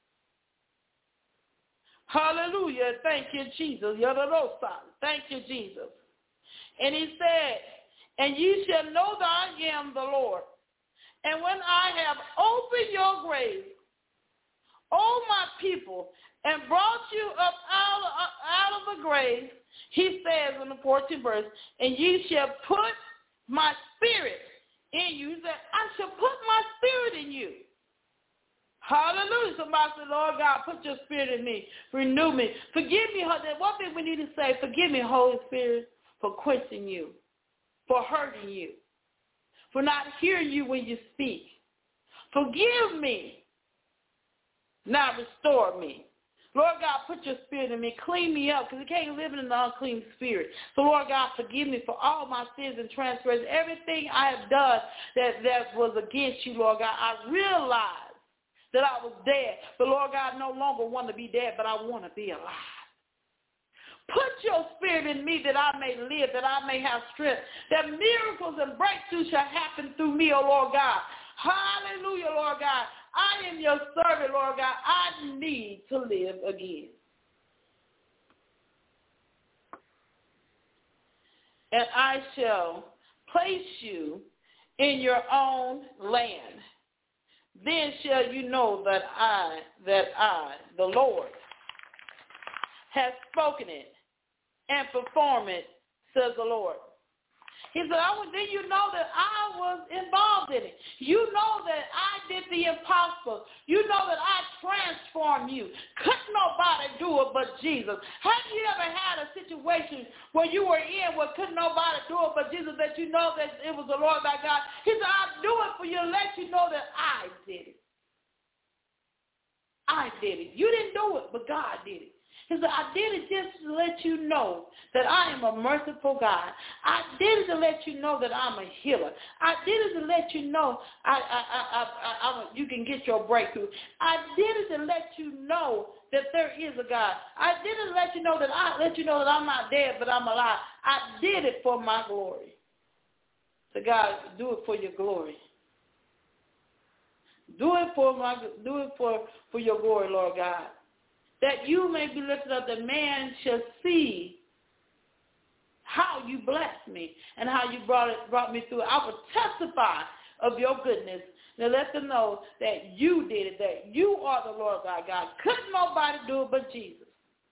Hallelujah. Thank you, Jesus. Thank you, Jesus. And he said, and ye shall know that I am the Lord. And when I have opened your grave, O my people, and brought you up out of the grave, he says in the 14th verse, and ye shall put my spirit in you. He said, I shall put my spirit in you. Hallelujah. Somebody said, Lord God, put your spirit in me. Renew me. Forgive me. One thing we need to say, forgive me, Holy Spirit, for quenching you, for hurting you, for not hearing you when you speak. Forgive me. Now restore me. Lord God, put your spirit in me. Clean me up, because you can't live in an unclean spirit. So, Lord God, forgive me for all my sins and transgressions. Everything I have done that was against you, Lord God. I realized that I was dead. But, Lord God, I no longer want to be dead, but I want to be alive. Put your spirit in me that I may live, that I may have strength, that miracles and breakthroughs shall happen through me, O Lord God. Hallelujah, Lord God. I am your servant, Lord God. I need to live again. And I shall place you in your own land. Then shall you know that I, the Lord, has spoken it and perform it, says the Lord. He said, then you know that I was involved in it. You know that I did the impossible. You know that I transformed you. Couldn't nobody do it but Jesus. Have you ever had a situation where you were in where couldn't nobody do it but Jesus, that you know that it was the Lord thy God? He said, I'll do it for you to let you know that I did it. I did it. You didn't do it, but God did it. He said, I did it just to let you know that I am a merciful God. I did it to let you know that I'm a healer. I did it to let you know you can get your breakthrough. I did it to let you know that there is a God. I did it to let you know that I'm not dead, but I'm alive. I did it for my glory. So God, do it for your glory. Do it for your glory, Lord God. That you may be lifted up, that man shall see how you blessed me and how you brought me through. I will testify of your goodness and let them know that you did it, that you are the Lord thy God. Couldn't nobody do it but Jesus.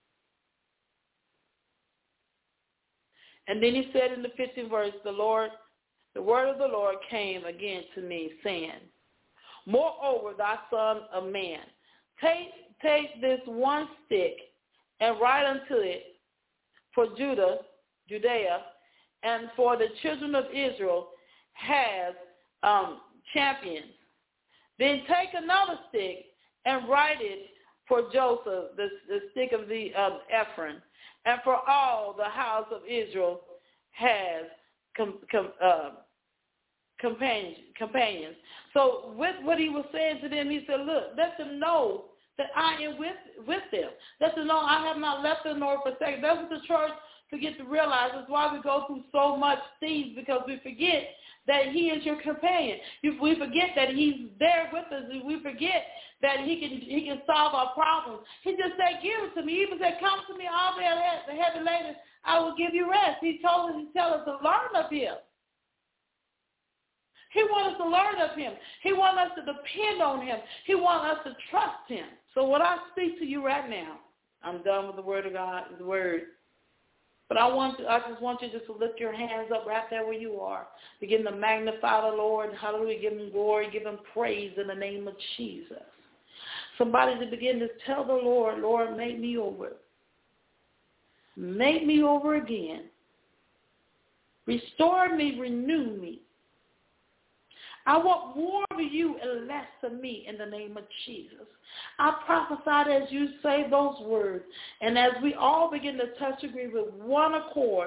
And then he said in the 15th verse, the word of the Lord came again to me, saying, moreover, thy son of man, take this one stick and write unto it for Judea, and for the children of Israel has champions. Then take another stick and write it for Joseph, the stick of the Ephraim, and for all the house of Israel has companions. So with what he was saying to them, he said, look, let them know that I am with them. Let them know I have not left them nor forsaken. That's what the church forget to realize. That's why we go through so much things, because we forget that he is your companion. We forget that he's there with us. We forget that he can solve our problems. He just said, give it to me. He even said, come to me, all the heavy laden, I will give you rest. He tell us to learn of him. He wants us to learn of him. He wants us to depend on him. He wants us to trust him. So what I speak to you right now, I'm done with the word of God, the word. But I just want you just to lift your hands up right there where you are. Begin to magnify the Lord. Hallelujah. Give him glory. Give him praise in the name of Jesus. Somebody to begin to tell the Lord, Lord, make me over. Make me over again. Restore me, renew me. I want more of you and less of me in the name of Jesus. I prophesied as you say those words, and as we all begin to touch agree with one accord,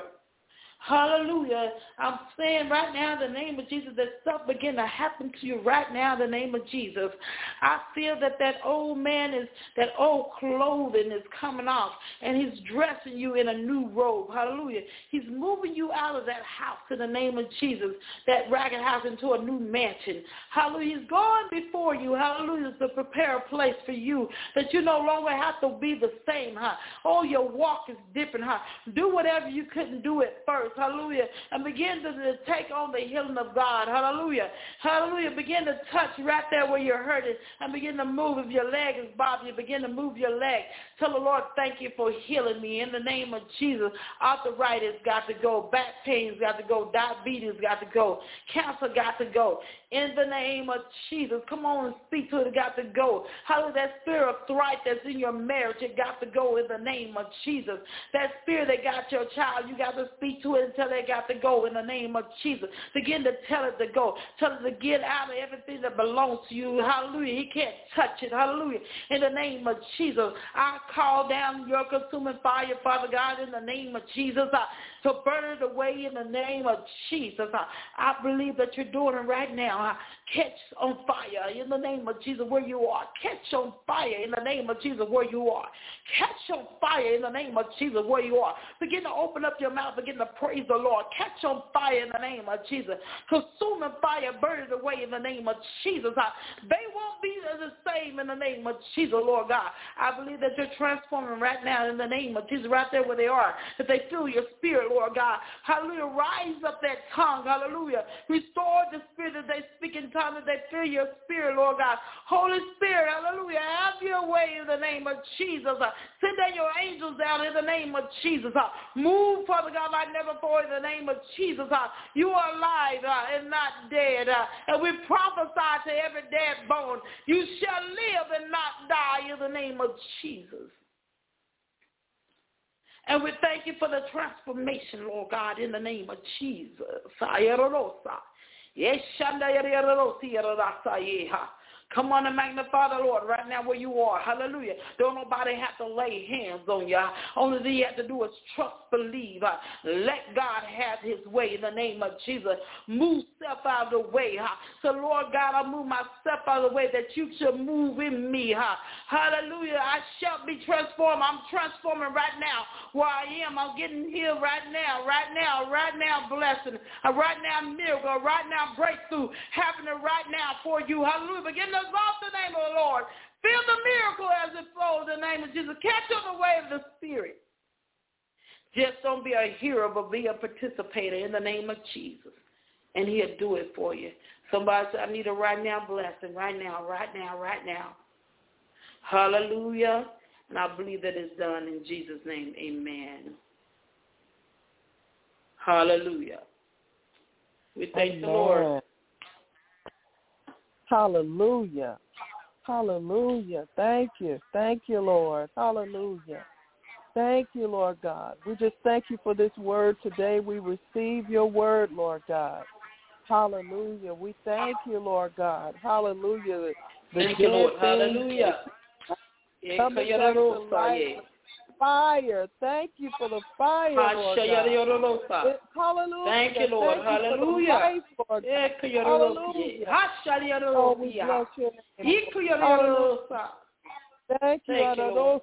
hallelujah, I'm saying right now in the name of Jesus that stuff begin to happen to you right now in the name of Jesus. I feel that old man that old clothing is coming off, and he's dressing you in a new robe. Hallelujah. He's moving you out of that house in the name of Jesus, that ragged house, into a new mansion. Hallelujah. He's going before you, hallelujah, to prepare a place for you that you no longer have to be the same, Oh, your walk is different, Do whatever you couldn't do at first. Hallelujah. And begin to take on the healing of God. Hallelujah. Hallelujah. Begin to touch right there where you're hurting and begin to move. If your leg is bothering you, begin to move your leg. Tell the Lord, thank you for healing me in the name of Jesus. Arthritis got to go. Back pain's got to go. Diabetes got to go. Cancer got to go. In the name of Jesus. Come on and speak to it. It got to go. Hallelujah. That spirit of thrice that's in your marriage, it got to go in the name of Jesus. That spirit that got your child, you got to speak to it until they got to go in the name of Jesus. Begin to tell it to go. Tell it to get out of everything that belongs to you. Hallelujah. He can't touch it. Hallelujah. In the name of Jesus, I call down your consuming fire, Father God, in the name of Jesus, to burn it away in the name of Jesus. I believe that you're doing it right now. Catch on fire in the name of Jesus where you are. Catch on fire in the name of Jesus where you are. Catch on fire in the name of Jesus where you are. Begin to open up your mouth. Begin to praise the Lord. Catch on fire in the name of Jesus. Consuming fire, burn it away in the name of Jesus. They won't be the same in the name of Jesus, Lord God. I believe that you're transforming right now in the name of Jesus, right there where they are, that they feel your spirit, Lord God. Hallelujah. Rise up that tongue. Hallelujah. Restore the spirit that they speak in tongues, that they feel your spirit, Lord God. Holy Spirit, hallelujah. Have your way in the name of Jesus. Send down your angels down in the name of Jesus. Move, Father God, like never before in the name of Jesus. You are alive and not dead. And we prophesy to every dead bone, you shall live and not die in the name of Jesus. And we thank you for the transformation, Lord God, in the name of Jesus. Come on and magnify the Lord right now where you are. Hallelujah. Don't nobody have to lay hands on you. Only thing you have to do is trust, believe. Let God have his way in the name of Jesus. Move self out of the way. So, Lord God, I move myself out of the way that you should move in me. Hallelujah. I shall be transformed. I'm transforming right now where I am. I'm getting healed right now, blessing. Right now, miracle. Right now, breakthrough happening right now for you. Hallelujah. Begin to exalt the name of the Lord. Feel the miracle as it flows in the name of Jesus. Catch on the way of the Spirit. Just don't be a hearer, but be a participator in the name of Jesus. And he'll do it for you. Somebody said, I need a right now blessing. Right now. Hallelujah. And I believe that it's done in Jesus' name. Amen. Hallelujah. We thank the Lord. Hallelujah. Hallelujah. Thank you. Thank you, Lord. Hallelujah. Thank you, Lord God. We just thank you for this word today. We receive your word, Lord God. Hallelujah. We thank you, Lord God. Hallelujah. Thank you, Lord. Hallelujah. Fire. Thank you for the fire, Lord God. Hallelujah. Thank you, Lord. Hallelujah. Life, Lord God. Hallelujah. Oh, we bless your name. Hallelujah. Thank you, Lord.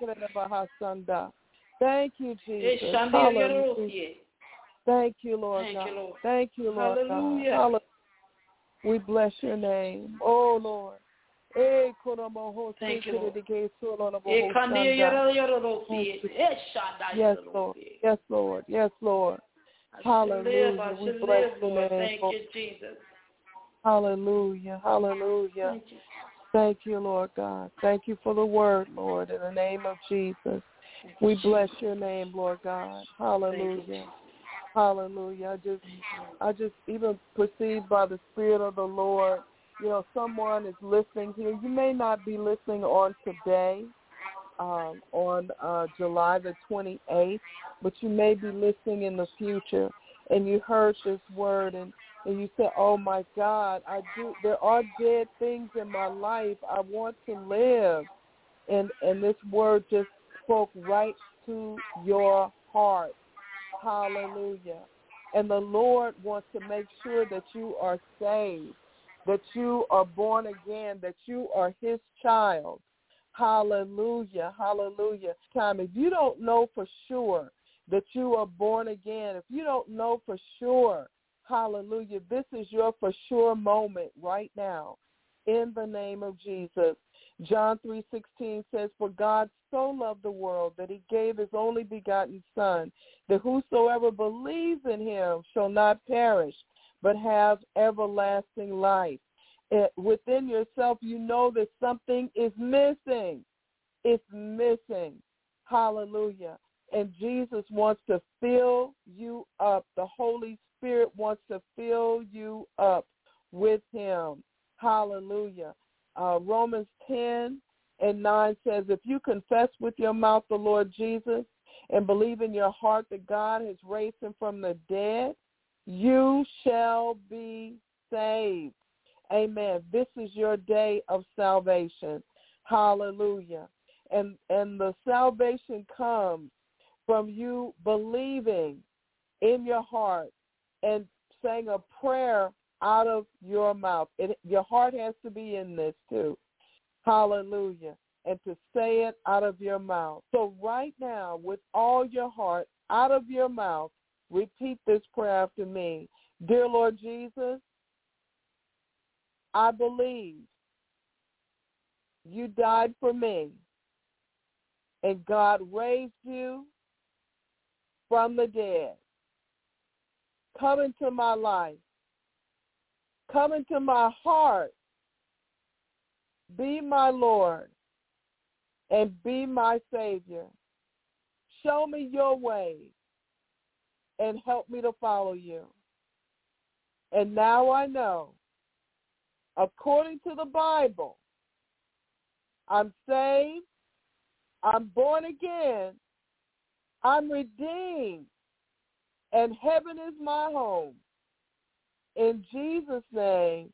Thank you, Jesus. Hallelujah. Thank you, Lord God. Thank you, Lord God. Hallelujah. We bless your name. Oh, Lord. Thank you, Lord. Yes, Lord. Yes, Lord. Yes, Lord. Hallelujah. We bless your name. Thank you, Jesus. Hallelujah. Hallelujah. Thank you, Lord God. Thank you for the word, Lord, in the name of Jesus. We bless your name, Lord God. Hallelujah. Hallelujah. I just even perceived by the Spirit of the Lord someone is listening here. You may not be listening on today, on July the 28th, but you may be listening in the future, and you heard this word, and you said, oh, my God, there are dead things in my life. I want to live. And this word just spoke right to your heart. Hallelujah. And the Lord wants to make sure that you are saved, that you are born again, that you are his child. Hallelujah. Hallelujah. If you don't know for sure that you are born again, if you don't know for sure, hallelujah, this is your for sure moment right now in the name of Jesus. John 3:16 says, for God so loved the world that he gave his only begotten Son, that whosoever believes in him shall not perish, but have everlasting life. Within yourself, you know that something is missing. It's missing. Hallelujah. And Jesus wants to fill you up. The Holy Spirit wants to fill you up with him. Hallelujah. Romans 10:9 says, if you confess with your mouth the Lord Jesus and believe in your heart that God has raised him from the dead, you shall be saved. Amen. This is your day of salvation. Hallelujah. And the salvation comes from you believing in your heart and saying a prayer out of your mouth. Your heart has to be in this too. Hallelujah. And to say it out of your mouth. So right now, with all your heart, out of your mouth, repeat this prayer after me. Dear Lord Jesus, I believe you died for me, and God raised you from the dead. Come into my life. Come into my heart. Be my Lord and be my Savior. Show me your ways and help me to follow you. And now I know, according to the Bible, I'm saved, I'm born again, I'm redeemed, and heaven is my home. In Jesus' name,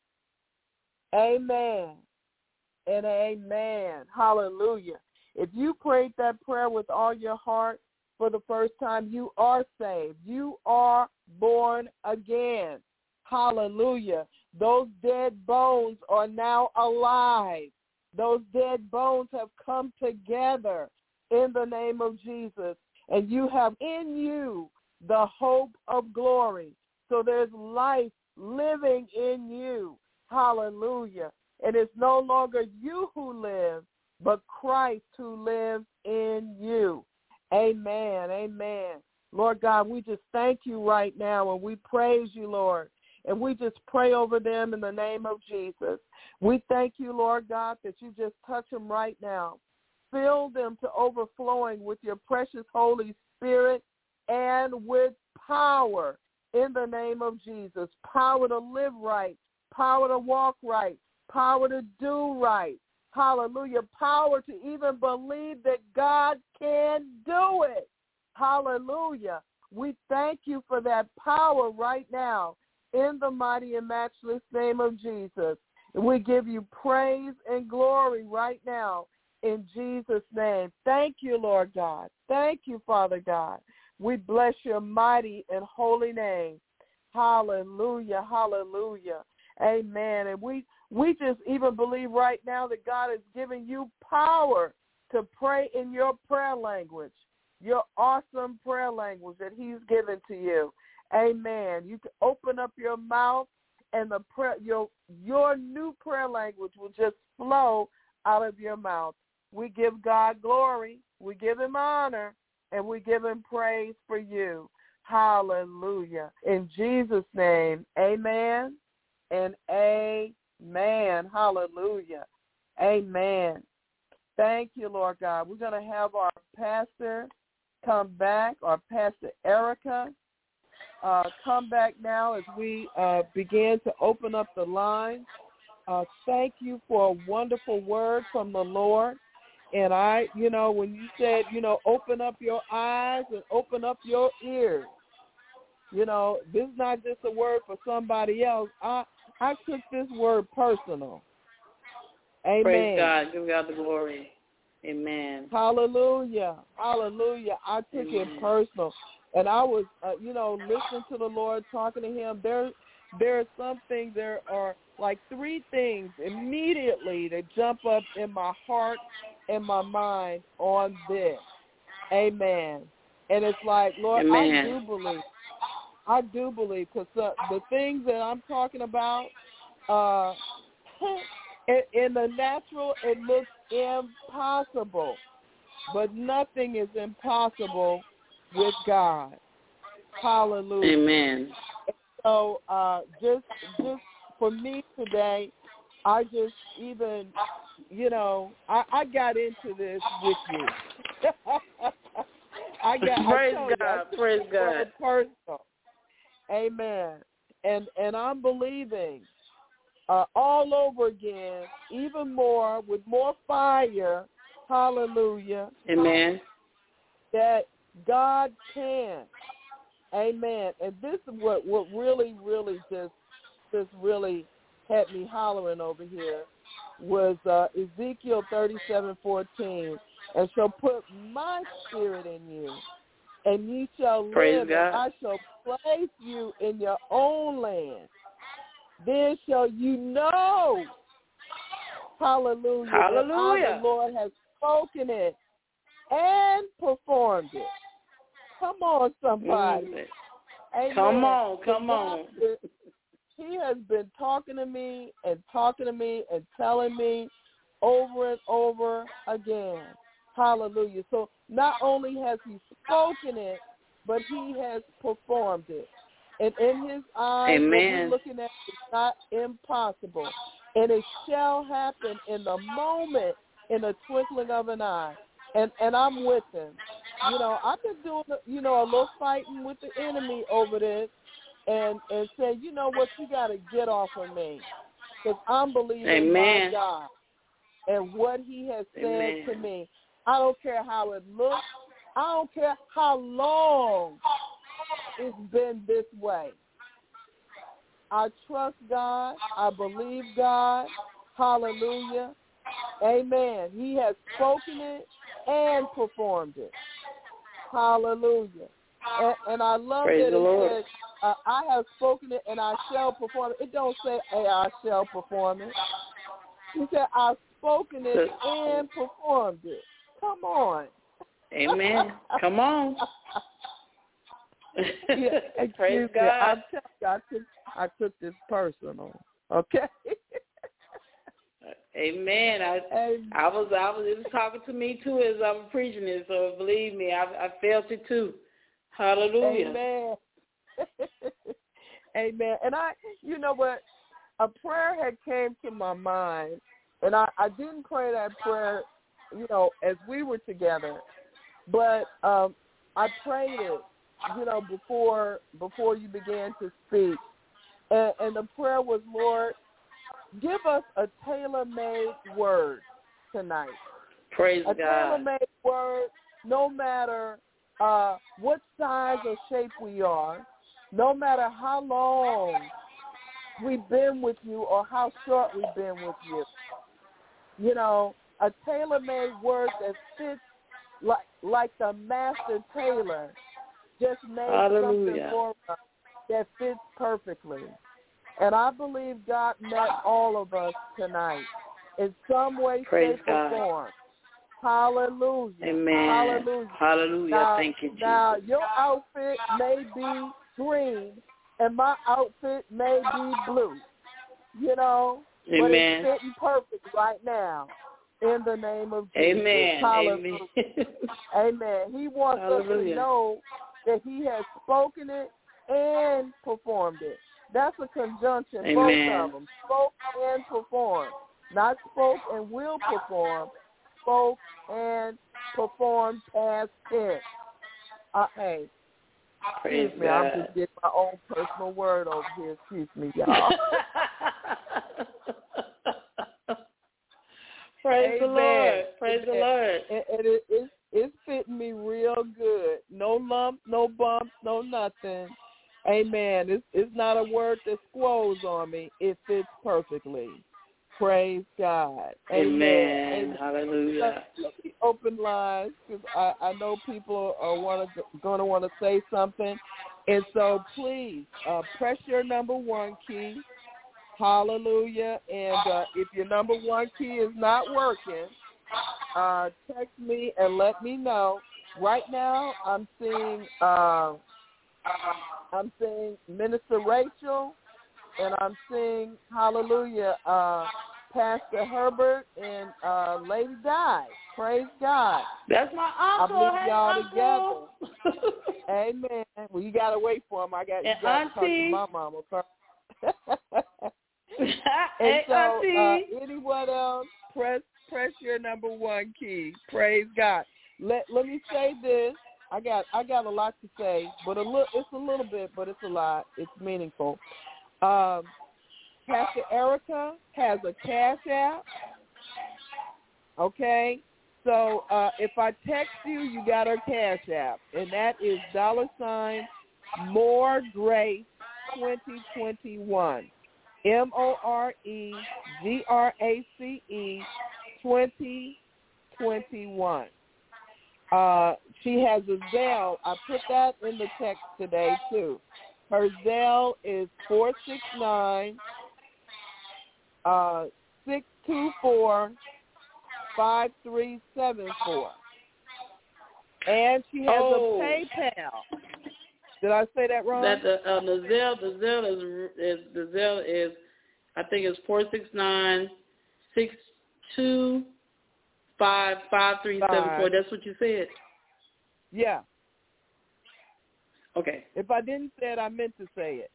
amen and amen. Hallelujah. If you prayed that prayer with all your heart for the first time, you are saved. You are born again. Hallelujah. Those dead bones are now alive. Those dead bones have come together in the name of Jesus. And you have in you the hope of glory. So there's life living in you. Hallelujah. And it's no longer you who live, but Christ who lives in you. Amen. Amen. Lord God, we just thank you right now, and we praise you, Lord. And we just pray over them in the name of Jesus. We thank you, Lord God, that you just touch them right now. Fill them to overflowing with your precious Holy Spirit and with power in the name of Jesus. Power to live right, power to walk right, power to do right. Hallelujah. Power to even believe that God can do it. Hallelujah. We thank you for that power right now in the mighty and matchless name of Jesus. And we give you praise and glory right now in Jesus' name. Thank you, Lord God. Thank you, Father God. We bless your mighty and holy name. Hallelujah. Hallelujah. Amen. And we just even believe right now that God is giving you power to pray in your prayer language, your awesome prayer language that he's given to you. Amen. You can open up your mouth and the prayer, your new prayer language will just flow out of your mouth. We give God glory, we give him honor, and we give him praise for you. Hallelujah. In Jesus' name, amen and amen. Hallelujah. Amen. Thank you, Lord God. We're going to have our pastor come back, our Pastor Erica, come back now as we begin to open up the line thank you for a wonderful word from the Lord. And when you said, open up your eyes and open up your ears, this is not just a word for somebody else. I took this word personal. Amen. Praise God. Give God the glory. Amen. Hallelujah. Hallelujah. I took it personal. And I was, listening to the Lord, talking to him. There are some things, there are like 3 things immediately that jump up in my heart and my mind on this. Amen. And it's like, Lord, Amen. I do believe, because the things that I'm talking about, in the natural, it looks impossible. But nothing is impossible with God. Hallelujah. Amen. So just for me today, I just even, I got into this with you. Praise God. Praise God. Personal. Amen. And I'm believing all over again, even more, with more fire, hallelujah. Amen. That God can. Amen. And this is what really, really just really had me hollering over here was Ezekiel 37:14, and shall put my spirit in you, and ye shall Praise live, God. and I shall place you in your own land. Then shall you know, hallelujah, Hallelujah, that I, the Lord, has spoken it and performed it. Come on, somebody. Amen. Come on. He has been talking to me and telling me over and over again. Hallelujah. So not only has he spoken it, but he has performed it. And in his eyes, Amen. what we're looking at is not impossible. And it shall happen in the moment, in the twinkling of an eye. And I'm with him. I've been doing, a little fighting with the enemy over this and saying, you know what, you got to get off of me. Because I'm believing in my God and what he has said to me. I don't care how it looks. I don't care how long it's been this way. I trust God. I believe God. Hallelujah. Amen. He has spoken it and performed it. Hallelujah. And I love Praise that it says, I have spoken it and I shall perform it. It don't say, hey, I shall perform it. He said, I've spoken it and performed it. Come on. Amen. Come on. Yeah, Praise God. I took this personal. Okay. Amen. I was it was talking to me too as I was preaching it, so believe me, I felt it too. Hallelujah. Amen. Amen. And you know what? A prayer had came to my mind, and I didn't pray that prayer, as we were together, but I prayed it, before you began to speak, and the prayer was, Lord, give us a tailor-made word tonight. Praise God. A tailor-made word, no matter what size or shape we are, no matter how long we've been with you or how short we've been with you. A tailor-made word that fits like the master tailor just made something for us that fits perfectly. And I believe God met all of us tonight in some way, shape, or form. Hallelujah. Amen. Hallelujah. Hallelujah. Now, thank you, Jesus. Now, your outfit may be green, and my outfit may be blue, Amen. but it's fitting perfect right now in the name of Jesus. Amen. Hallelujah. Amen. Amen. He wants us to know that he has spoken it and performed it. That's a conjunction, Amen. both of them, spoke and performed. Not spoke and will perform, spoke and performed past tense. Hey, excuse me, I'm just getting my own personal word over here. Excuse me, y'all. Praise the Amen. Lord. Praise the Lord. And it's fitting me real good. No lumps, no bumps, no nothing. Amen. It's not a word that squoze on me. It fits perfectly. Praise God. Amen. Hallelujah. Let me open lines because I know people are going to want to say something. And so please press your number 1 key. Hallelujah. And if your number 1 key is not working, text me and let me know. Right now I'm seeing Minister Rachel, and I'm seeing, hallelujah, Pastor Herbert and Lady Di. Praise God. That's my uncle. I'll meet y'all uncle. together. Amen. Well, you got to wait for him. I got to talk to my mama first. And so anyone else, press your number 1 key. Praise God. Let me say this. I got a lot to say, but it's a little bit, but it's a lot. It's meaningful. Pastor Erica has a Cash App. Okay? So if I text you, you got her Cash App, and that is $More Grace 2021. MOREGRACE 2021. She has a Zelle. I put that in the text today too. Her Zelle is 469-624-5374. And she has a PayPal. Did I say that wrong? That the Zelle is I think it's 469-625-5374. That's what you said. Yeah. Okay. If I didn't say it, I meant to say it.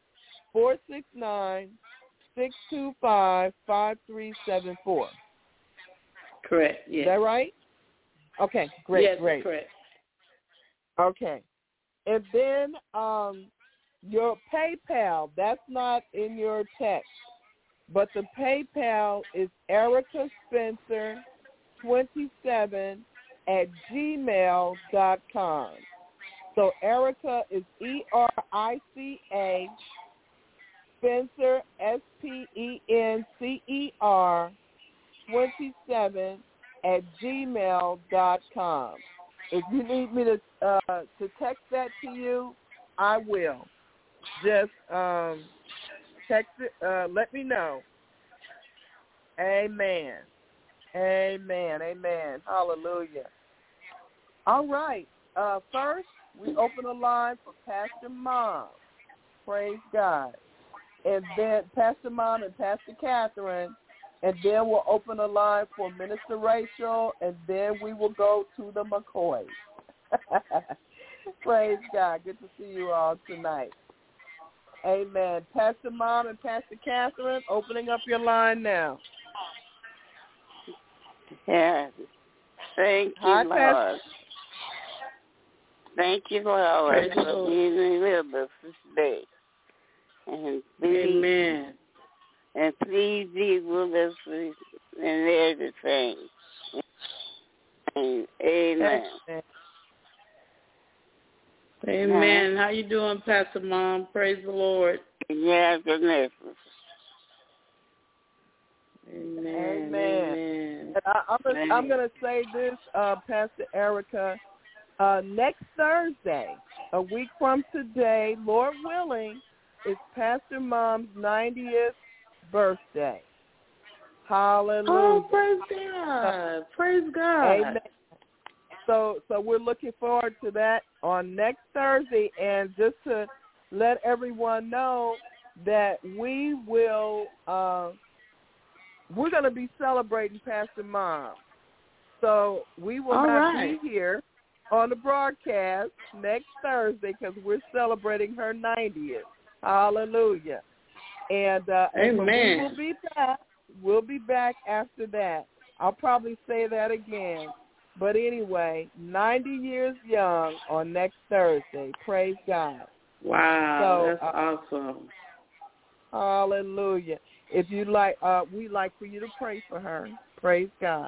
469-625-5374. Correct. Yeah. Is that right? Okay. Great. Yes, great. Correct. Okay. And then your PayPal, that's not in your text, but the PayPal is Erica Spencer 27@gmail.com. So Erica is ERICA, Spencer SPENCER 27@gmail.com. If you need me to text that to you, I will. Just text it. Let me know. Amen. Amen. Amen. Hallelujah. All right. First, we open a line for Pastor Mom. Praise God. And then Pastor Mom and Pastor Catherine. And then we'll open a line for Minister Rachel. And then we will go to the McCoys. Praise God. Good to see you all tonight. Amen. Pastor Mom and Pastor Catherine, opening up your line now. Yes. Thank you, Hi, Lord. Pastor. Thank you, Lord, for being with us this day. And please, amen. And please be with us in everything. Amen. Amen. Amen. How you doing, Pastor Mom? Praise the Lord. Yes, goodness. Amen. Amen. And I'm going to say this, Pastor Erica. Next Thursday, a week from today, Lord willing, is Pastor Mom's 90th birthday. Hallelujah. Oh, praise God. Praise God. Amen. So we're looking forward to that on next Thursday. And just to let everyone know that we will, we're going to be celebrating Pastor Mom. So we will not be here on the broadcast next Thursday because we're celebrating her 90th. Hallelujah. And amen. We will be back. We'll be back after that. I'll probably say that again. But anyway, 90 years young on next Thursday. Praise God. Wow, that's awesome. Hallelujah. if you like, we'd like for you to pray for her. Praise God.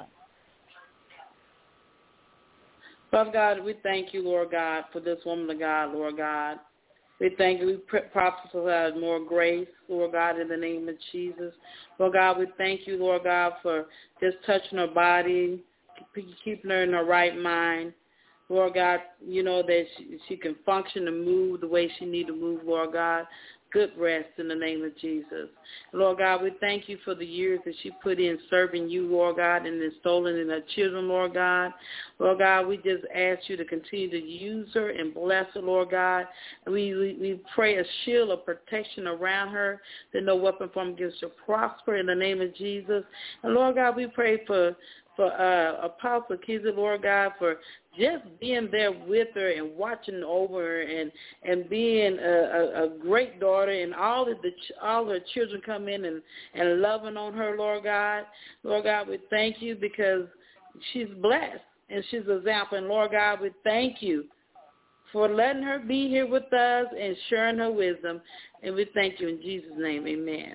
Father God, we thank you, Lord God, for this woman of God, Lord God. We thank you. We prophesy more grace, Lord God, in the name of Jesus. Lord God, we thank you, Lord God, for just touching her body, keeping her in her right mind. Lord God, you know that she can function and move the way she needs to move, Lord God. Good rest in the name of Jesus. Lord God, we thank you for the years that she put in serving you, Lord God, and installing in her children, Lord God. Lord God, we just ask you to continue to use her and bless her, Lord God. And we pray a shield of protection around her, that no weapon formed against her prosper in the name of Jesus. And Lord God, we pray for Apostle Kizzy, Lord God, for just being there with her and watching over her and being a great daughter, and all her children come in and loving on her, Lord God. Lord God, we thank you because she's blessed and she's an example. And Lord God, we thank you for letting her be here with us and sharing her wisdom. And we thank you in Jesus' name. Amen.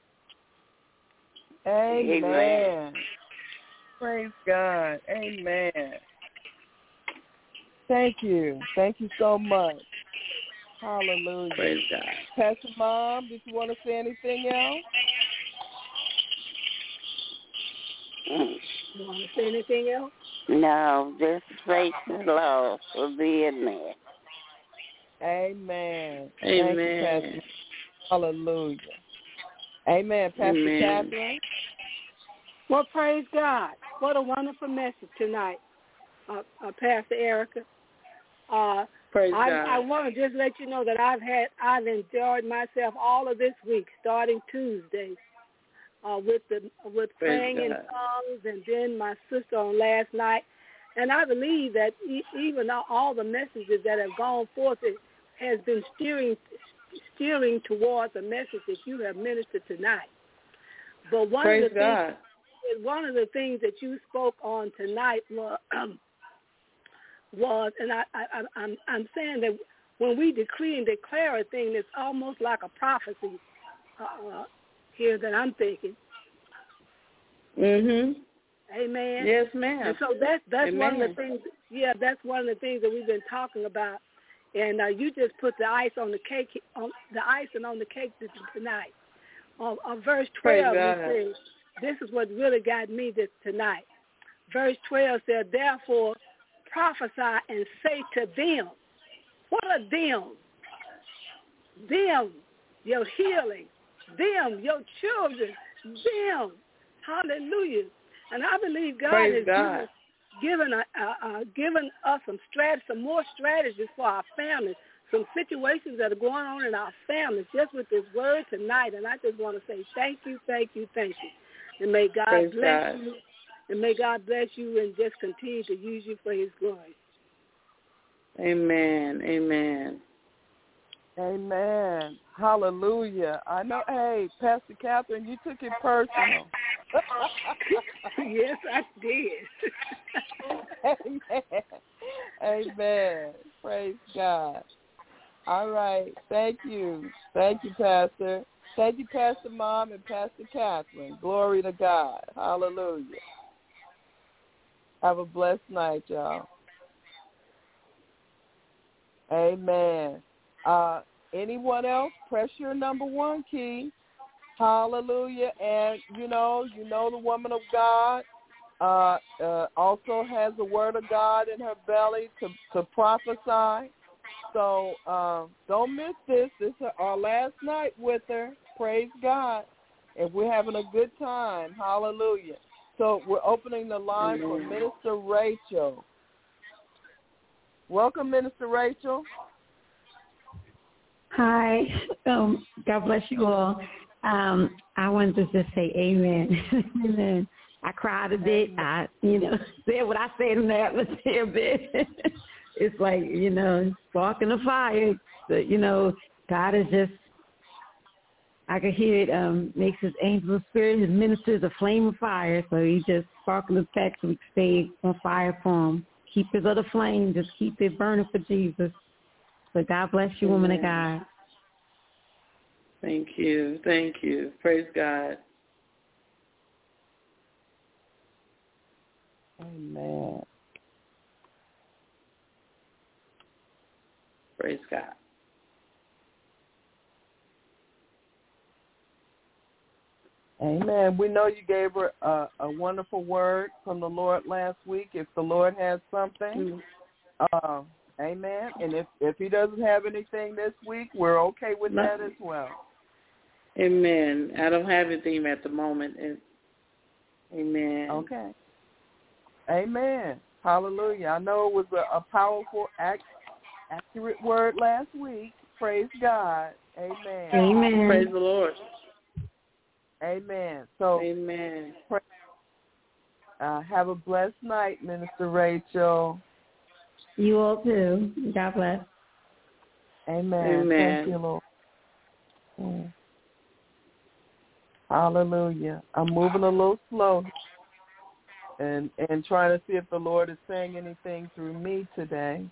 Amen. Praise God. Amen. Thank you. Thank you so much. Hallelujah. Praise God. Pastor Mom, did you want to say anything else? You want to say anything else? No, just praise the Lord for being there. Amen. Amen. Thank you, Pastor. Hallelujah. Amen. Pastor Amen. Catherine? Well, praise God. What a wonderful message tonight, Pastor Erica. Praise God. I want to just let you know that I've enjoyed myself all of this week, starting Tuesday, with praying in tongues, and then my sister on last night. And I believe that even all the messages that have gone forth, it has been steering towards a message that you have ministered tonight. But one of the things that you spoke on tonight was, and I'm saying that when we decree and declare a thing, it's almost like a prophecy here that I'm thinking. Mhm. Amen. Yes, ma'am. And so that's Amen. one of the things. Yeah, that's one of the things that we've been talking about. And you just put the icing on the cake tonight. Verse 12, it says, this is what really got me tonight. Verse 12 said, therefore prophesy and say to them. What are them? Them, your healing. Them, your children. Them. Hallelujah. And I believe God has given us some more strategies for our families, some situations that are going on in our families just with this word tonight. And I just want to say thank you, thank you, thank you. And may God bless you. And may God bless you and just continue to use you for his glory. Amen. Amen. Amen. Hallelujah. I know, hey, Pastor Catherine, you took it personal. Yes, I did. Amen. Amen. Praise God. All right. Thank you. Thank you, Pastor. Thank you, Pastor Mom and Pastor Catherine. Glory to God. Hallelujah. Have a blessed night, y'all. Amen. Anyone else? Press your number 1 key. Hallelujah. And you know the woman of God also has the word of God in her belly to prophesy. So don't miss this. This is our last night with her. Praise God. And we're having a good time. Hallelujah. So we're opening the line for Minister Rachel. Welcome, Minister Rachel. Hi. God bless you all. I wanted to just say amen. Amen. I cried a bit. I said what I said in the atmosphere a bit. It's like, sparking the fire. But, God is just, I could hear it, makes his angels spirit, his ministers a flame of fire. So he just sparkles the fact so we can stay on fire for him. Keep his other flame. Just keep it burning for Jesus. So God bless you, woman of God. Thank you. Thank you. Praise God. Amen. Praise God. Amen. We know you gave her a wonderful word from the Lord last week. If the Lord has something, amen. And if he doesn't have anything this week, we're okay with that as well. Amen. I don't have anything at the moment. Amen. Okay. Amen. Hallelujah. I know it was a powerful, accurate word last week. Praise God. Amen. Amen. Praise the Lord. Amen. So, amen. Have a blessed night, Minister Rachel. You all too. God bless. Amen. Amen. Thank you, Lord. Hallelujah. I'm moving a little slow and trying to see if the Lord is saying anything through me today.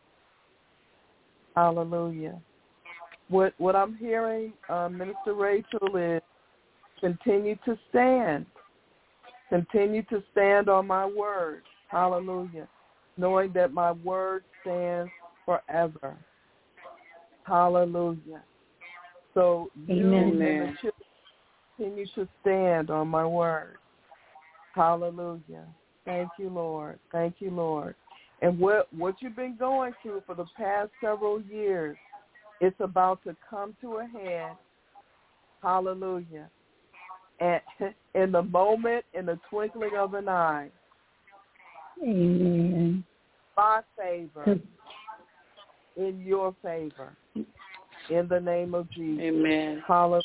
Hallelujah. What I'm hearing, Minister Rachel, is continue to stand. Continue to stand on my word. Hallelujah. Knowing that my word stands forever. Hallelujah. So you and the children continue to stand on my word. Hallelujah. Thank you, Lord. Thank you, Lord. And what you've been going through for the past several years, it's about to come to a head. Hallelujah. And in the moment, in the twinkling of an eye. Amen. My favor, in your favor, in the name of Jesus. Amen. Hallelujah.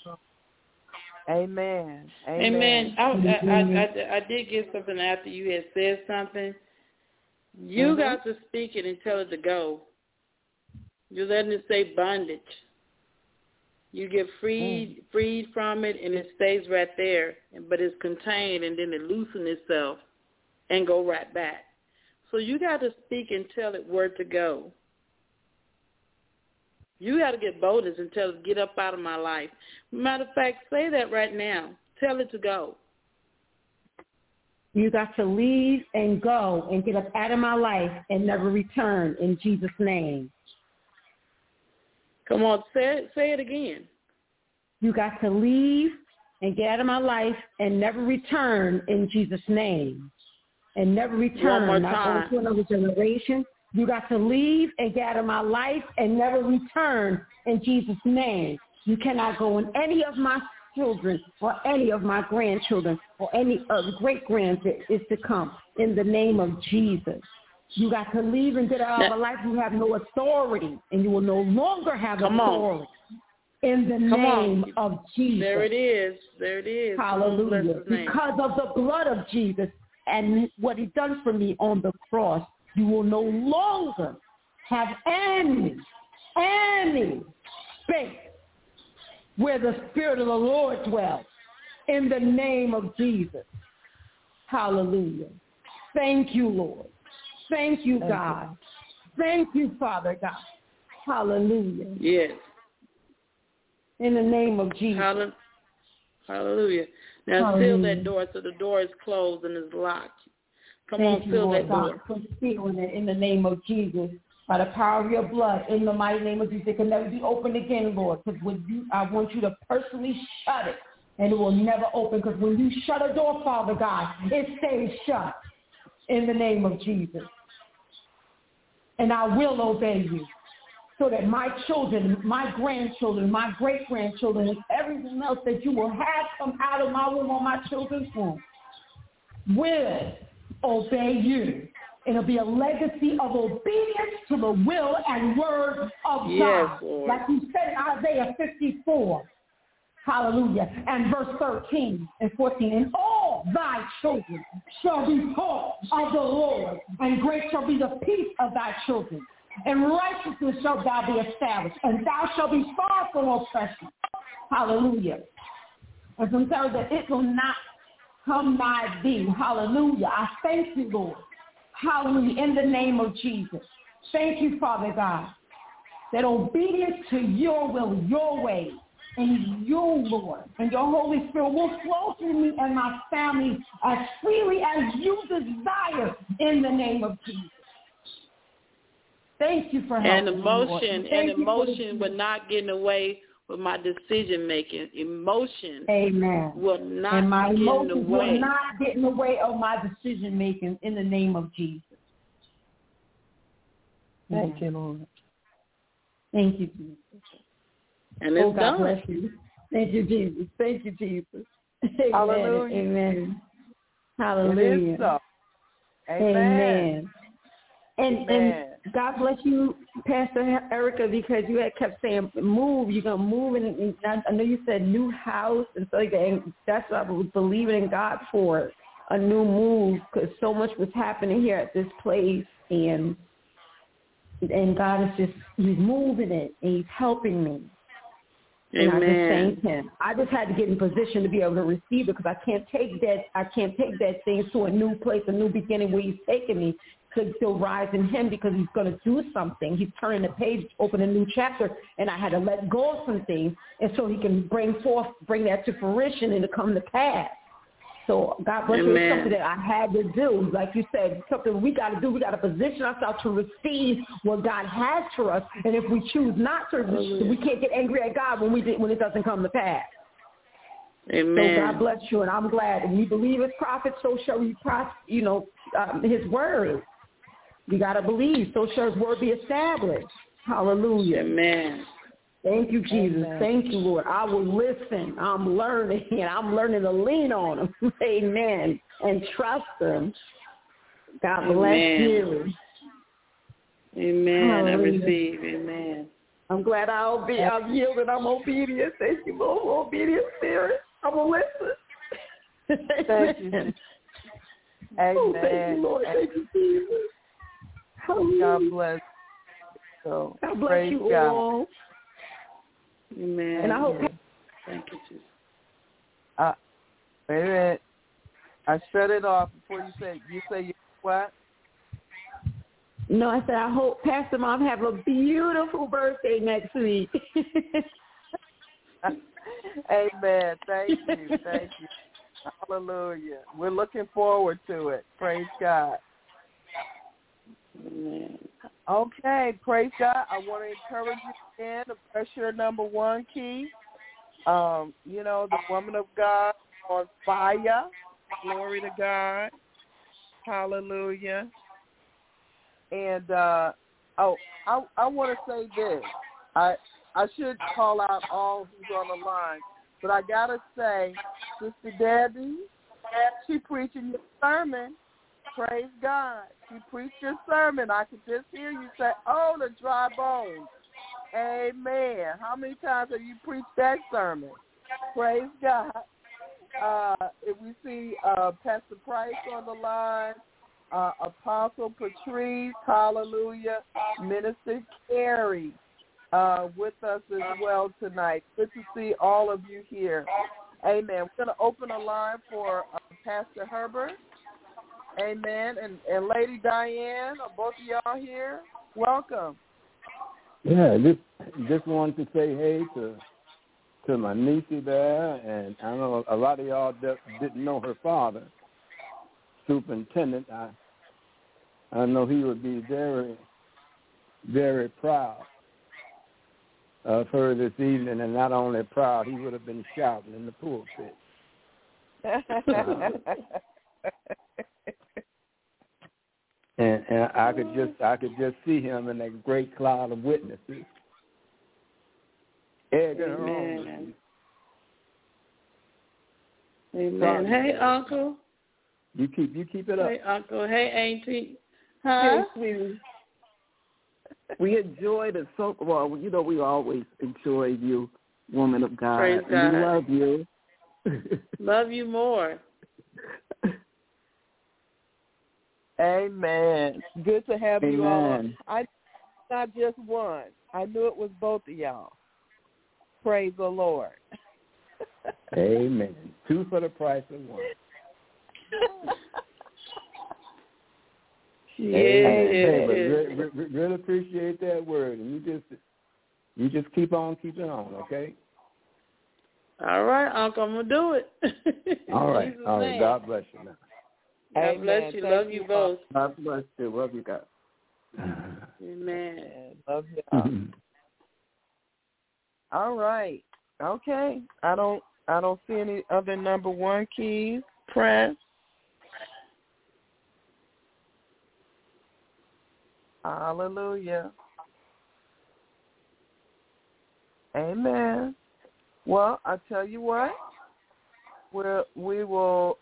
Amen. Amen. I did get something after you had said something. You got to speak it and tell it to go. You're letting it say bondage. You get freed from it, and it stays right there, but it's contained, and then it loosens itself and go right back. So you got to speak and tell it where to go. You got to get boldness and tell it, get up out of my life. Matter of fact, say that right now. Tell it to go. You got to leave and go and get up out of my life and never return in Jesus' name. Come on, say it again. You got to leave and get out of my life and never return in Jesus' name. And never return. One more Not time. going to another generation. You got to leave and get out of my life and never return in Jesus' name. You cannot go in any of my children or any of my grandchildren or any of the great-grands that is to come in the name of Jesus. You got to leave and get out of my life. You have no authority, and you will no longer have authority. In the name of Jesus. There it is. There it is. Hallelujah. Because of the blood of Jesus and what he done for me on the cross, you will no longer have any space where the Spirit of the Lord dwells. In the name of Jesus. Hallelujah. Thank you, Lord. Thank you, God. Thank you, Father God. Hallelujah. Yes. In the name of Jesus. Hallelujah. Now seal that door so the door is closed and is locked. Come on, seal that door. For sealing it in the name of Jesus. By the power of your blood, in the mighty name of Jesus. It can never be opened again, Lord. Because I want you to personally shut it. And it will never open. Because when you shut a door, Father God, it stays shut. In the name of Jesus. And I will obey you. So that my children, my grandchildren, my great-grandchildren, and everything else that you will have come out of my womb or my children's womb will obey you. It'll be a legacy of obedience to the will and word of God. Lord. Like you said in Isaiah 54. Hallelujah. And verse 13 and 14. And all thy children shall be taught of the Lord, and great shall be the peace of thy children. And righteousness shall thou be established, and thou shalt be far from oppression. Hallelujah. And sometimes that it will not come nigh thee. Hallelujah. I thank you, Lord. Hallelujah. In the name of Jesus. Thank you, Father God, that obedience to your will, your way, And you, Lord, and your Holy Spirit will flow through me and my family as freely as you desire in the name of Jesus. Thank you for helping me, Lord. Emotion will not get in the way with my decision making. Emotion will not and my get in the emotions way. will not get in the way of my decision making in the name of Jesus. Thank you, Lord. Thank you, Jesus. And it's God done. Bless you. Thank you, Jesus. Thank you, Jesus. Amen. Hallelujah. Amen. Hallelujah. It is so. Amen. And God bless you, Pastor Erica, because you had kept saying move. You're gonna move, and I know you said new house and stuff like that. And that's what I was believing in God for, a new move, because so much was happening here at this place, and God is He's moving it, and He's helping me. And Amen. I just thank Him. I just had to get in position to be able to receive it, because I can't take that thing to a new place, a new beginning where He's taking me to still rise in Him, because He's going to do something. He's turning the page, open a new chapter, and I had to let go of some things, and so He can bring that to fruition and to come to pass. So God bless you. It's something that I had to do. Like you said, something we got to do. We got to position ourselves to receive what God has for us. And if we choose not to, we can't get angry at God when it doesn't come to pass. Amen. So God bless you, and I'm glad. And you believe His prophet, so shall you His word. You got to believe, so shall His word be established. Hallelujah. Amen. Thank you, Jesus. Amen. Thank you, Lord. I will listen. I'm learning, and I'm learning to lean on Him. Amen. And trust Him. God bless you. Amen. Hallelujah. I receive. Amen. I'm glad I'm yielded. I'm obedient. Thank you, Lord. Obedient spirit. I will listen. Thank you. Amen. Oh, thank you, Lord. Thank you, Jesus. Hallelujah. God bless. So, God bless praise you God. all. Amen. And I hope. Thank you, Jesus. Wait a minute. I shut it off before you say what? No, I said I hope Pastor Mom have a beautiful birthday next week. Amen. Thank you. Thank you. Hallelujah. We're looking forward to it. Praise God. Amen. Okay, praise God. I want to encourage you again to press your number one key. The woman of God on fire. Glory to God. Hallelujah. And I want to say this. I should call out all who's on the line, but I gotta say, Sister Debbie, she preaching your sermon. Praise God. She preached your sermon. I could just hear you say, "Oh, the dry bones." Amen. How many times have you preached that sermon? Praise God. If we see Pastor Price on the line, Apostle Patrice, hallelujah, Minister Carey with us as well tonight. Good to see all of you here. Amen. We're going to open a line for Pastor Herbert. Amen. And Lady Diane, are both of y'all here? Welcome. Yeah, just wanted to say hey to my niecey there, and I know a lot of y'all didn't know her father, Superintendent. I know he would be very, very proud of her this evening, and not only proud, he would have been shouting in the pulpit. And I could just see him in that great cloud of witnesses. Amen. Amen. Hey, Uncle. You keep it up. Hey, Uncle. Hey, Auntie. Huh? Hey, sweetie. We enjoyed it so well. We always enjoy you, woman of God. Praise God. We love you. Love you more. Amen. Good to have you all. Amen. Not just one. I knew it was both of y'all. Praise the Lord. Amen. 2 for the price of 1. Really appreciate that word, and you just keep on keeping on, okay? All right, Uncle, I'm going to do it. All right. All right. God bless you now. God bless you. Love you both. God bless you. Love you guys. Amen. Love you. All right. Okay. I don't see any other number one keys. Press. Hallelujah. Amen. Well, I tell you what, we will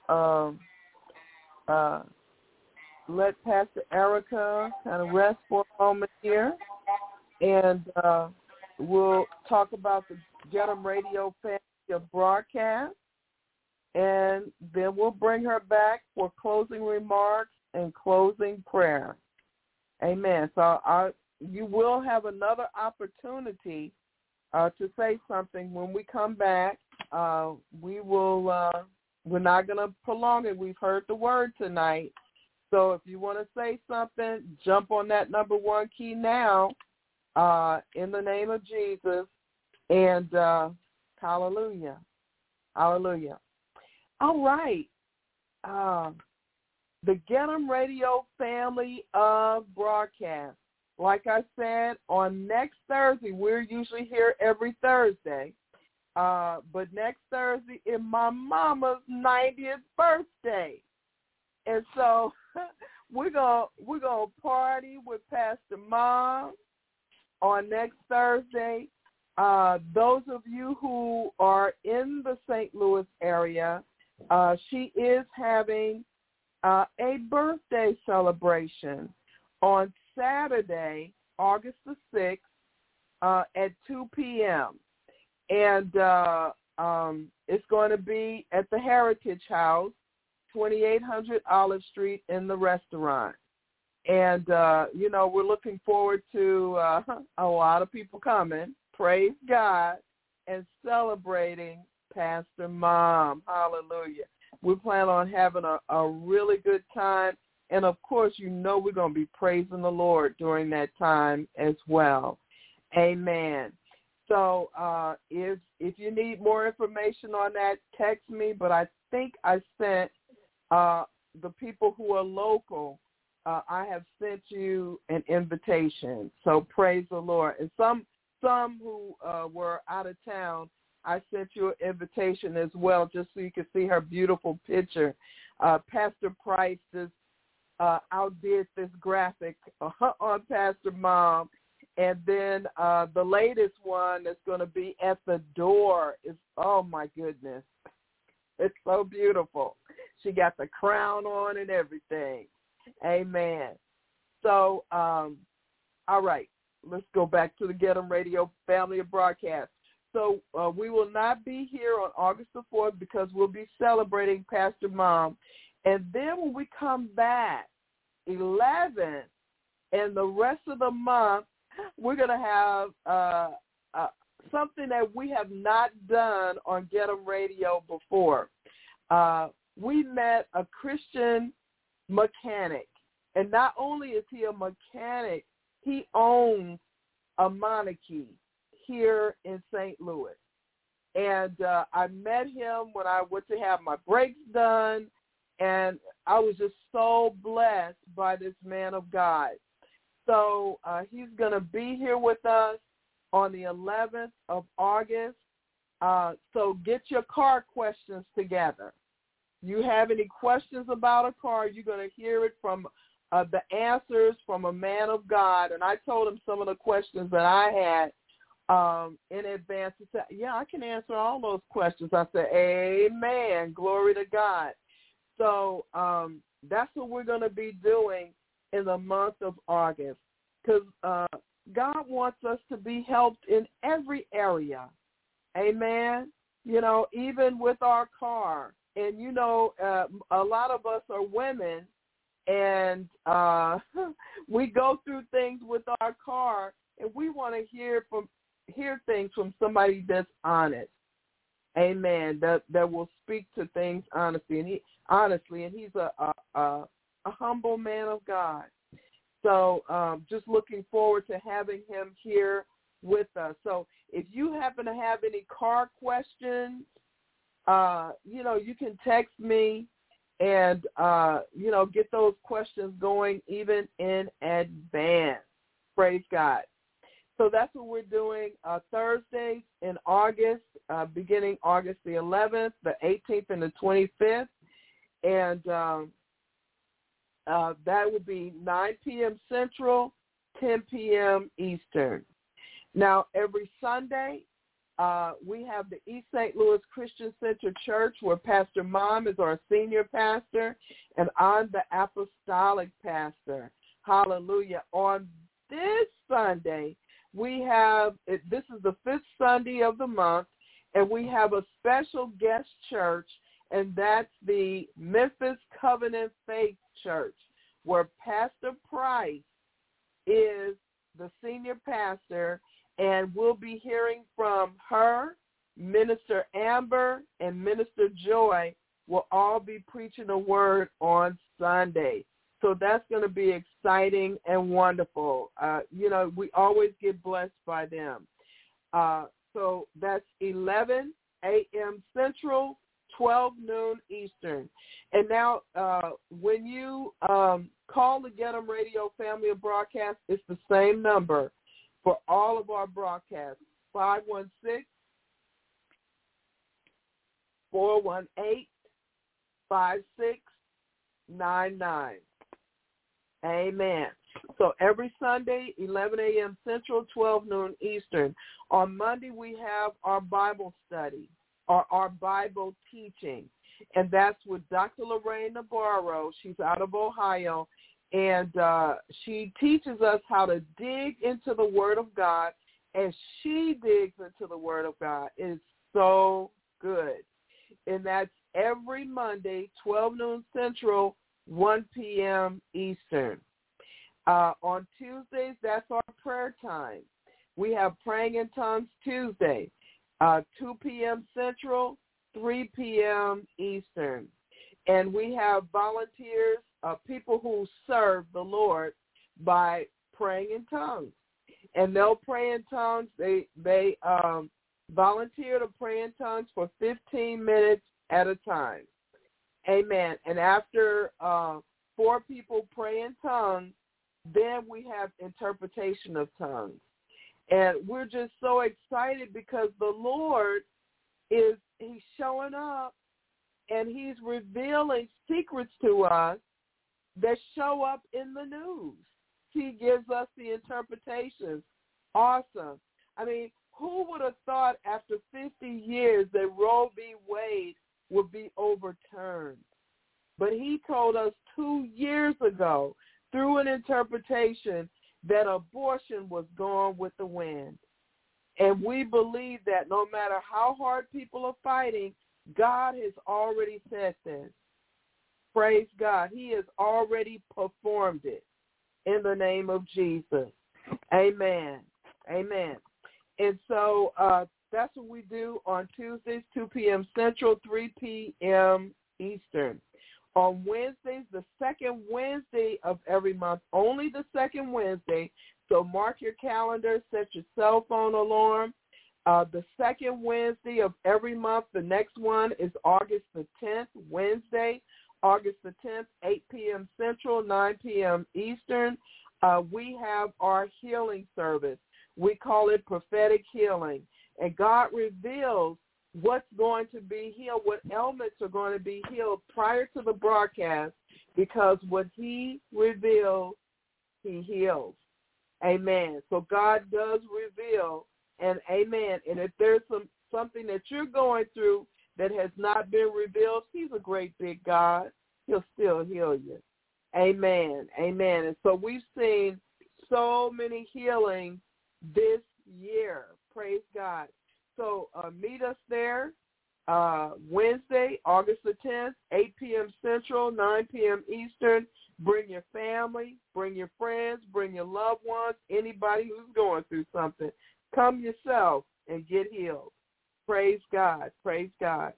let Pastor Erica kind of rest for a moment here, and we'll talk about the Get 'em Radio family broadcast, and then we'll bring her back for closing remarks and closing prayer. Amen. So you will have another opportunity to say something when we come back. We will. We're not going to prolong it. We've heard the word tonight. So if you want to say something, jump on that number one key now in the name of Jesus. And hallelujah. Hallelujah. All right. The Get 'em Radio family of broadcasts. Like I said, on next Thursday, we're usually here every Thursday. But next Thursday is my mama's 90th birthday. And so we're gonna party with Pastor Mom on next Thursday. Those of you who are in the St. Louis area, she is having a birthday celebration on Saturday, August the 6th, at 2 p.m. And it's going to be at the Heritage House, 2800 Olive Street in the restaurant. And, we're looking forward to a lot of people coming, praise God, and celebrating Pastor Mom. Hallelujah. We plan on having a really good time. And, of course, we're going to be praising the Lord during that time as well. Amen. So if you need more information on that, text me. But I think I sent the people who are local, I have sent you an invitation. So praise the Lord. And some who were out of town, I sent you an invitation as well, just so you can see her beautiful picture. Pastor Price outdid this graphic on Pastor Mom. And then the latest one that's going to be at the door is, oh, my goodness. It's so beautiful. She got the crown on and everything. Amen. So, all right, let's go back to the Get 'em Radio family of broadcasts. So we will not be here on August the 4th because we'll be celebrating Pastor Mom. And then when we come back, 11th, and the rest of the month, we're going to have something that we have not done on Get 'em Radio before. We met a Christian mechanic, and not only is he a mechanic, he owns a monarchy here in St. Louis. And I met him when I went to have my brakes done, and I was just so blessed by this man of God. So he's going to be here with us on the 11th of August. So get your car questions together. You have any questions about a car, you're going to hear it from the answers from a man of God. And I told him some of the questions that I had in advance. He said, yeah, I can answer all those questions. I said, amen, glory to God. So that's what we're going to be doing in the month of August, because God wants us to be helped in every area. Amen. Even with our car. And, a lot of us are women, and we go through things with our car, and we want to hear things from somebody that's honest. Amen. That will speak to things honestly, and he's a humble man of God. So just looking forward to having him here with us. So if you happen to have any car questions, you can text me and, get those questions going even in advance. Praise God. So that's what we're doing Thursdays in August, beginning August the 11th, the 18th, and the 25th. And that would be 9 p.m. Central, 10 p.m. Eastern. Now, every Sunday, we have the East St. Louis Christian Center Church, where Pastor Mom is our senior pastor, and I'm the apostolic pastor. Hallelujah. On this Sunday, we have, this is the 5th Sunday of the month, and we have a special guest church, and that's the Memphis Covenant Faith Church, where Pastor Price is the senior pastor, and we'll be hearing from her. Minister Amber and Minister Joy will all be preaching a word on Sunday. So that's going to be exciting and wonderful. We always get blessed by them. So that's 11 a.m. Central, 12 noon Eastern. And now when you call the Get 'em Radio family of broadcasts, it's the same number for all of our broadcasts, 516-418-5699. Amen. So every Sunday, 11 a.m. Central, 12 noon Eastern. On Monday, we have our Bible study, or our Bible teaching, and that's with Dr. Lorraine Navarro. She's out of Ohio, and she teaches us how to dig into the Word of God, and she digs into the Word of God. It's so good. And that's every Monday, 12 noon Central, 1 p.m. Eastern. On Tuesdays, that's our prayer time. We have Praying in Tongues Tuesday, 2 p.m. Central, 3 p.m. Eastern. And we have volunteers, people who serve the Lord by praying in tongues. And they'll pray in tongues. They volunteer to pray in tongues for 15 minutes at a time. Amen. And after 4 people pray in tongues, then we have interpretation of tongues. And we're just so excited because the Lord he's showing up, and he's revealing secrets to us that show up in the news. He gives us the interpretations. Awesome. I mean, who would have thought after 50 years that Roe v. Wade would be overturned? But he told us 2 years ago through an interpretation that abortion was gone with the wind. And we believe that no matter how hard people are fighting, God has already said this. Praise God. He has already performed it in the name of Jesus. Amen. Amen. And so that's what we do on Tuesdays, 2 p.m. Central, 3 p.m. Eastern. On Wednesdays, the second Wednesday of every month, only the second Wednesday, so mark your calendar, set your cell phone alarm. The second Wednesday of every month, the next one is August the 10th, Wednesday, August the 10th, 8 p.m. Central, 9 p.m. Eastern. We have our healing service. We call it prophetic healing. And God reveals what's going to be healed, what ailments are going to be healed prior to the broadcast, because what he reveals, he heals. Amen. So God does reveal, and amen. And if there's something that you're going through that has not been revealed, he's a great big God. He'll still heal you. Amen. Amen. And so we've seen so many healings this year. Praise God. So meet us there Wednesday, August the 10th, 8 p.m. Central, 9 p.m. Eastern. Bring your family, bring your friends, bring your loved ones, anybody who's going through something. Come yourself and get healed. Praise God. Praise God.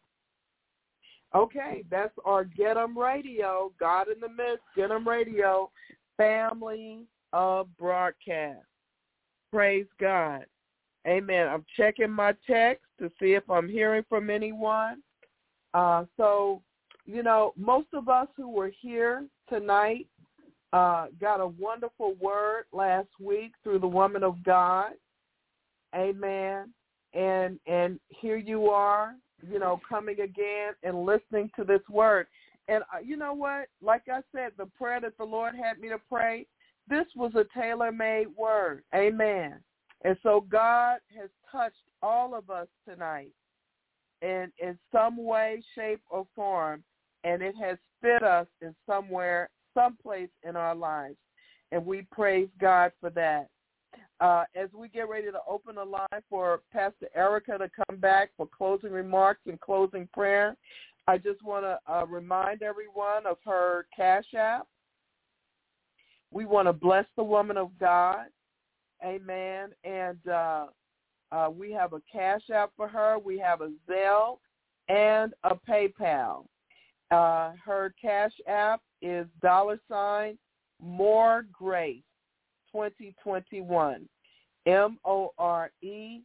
Okay, that's our Get 'em Radio, God in the Midst, Get 'em Radio, family of broadcast. Praise God. Amen. I'm checking my text to see if I'm hearing from anyone. So, most of us who were here tonight got a wonderful word last week through the woman of God. Amen. And here you are, coming again and listening to this word. And you know what? Like I said, the prayer that the Lord had me to pray, this was a tailor-made word. Amen. And so God has touched all of us tonight in some way, shape, or form, and it has fit us in somewhere, someplace in our lives. And we praise God for that. As we get ready to open the line for Pastor Erica to come back for closing remarks and closing prayer, I just want to remind everyone of her Cash App. We want to bless the woman of God. Amen. And we have a Cash App for her. We have a Zelle and a PayPal. Her Cash App is $More Grace 2021. MOREGRACE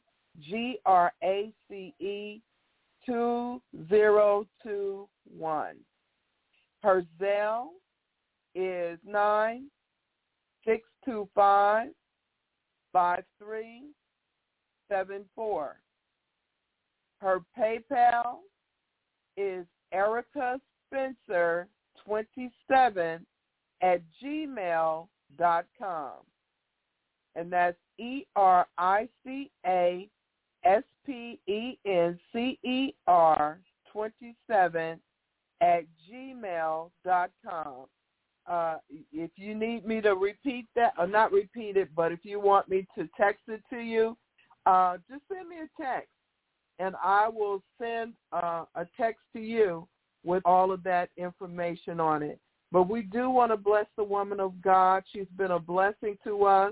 2021. Her Zelle is 9-625-5374. Her PayPal is ericaspencer27@gmail.com. And that's ERICASPENCER27@gmail.com. If you need me to repeat that, or not repeat it, but if you want me to text it to you, just send me a text, and I will send a text to you with all of that information on it. But we do want to bless the woman of God. She's been a blessing to us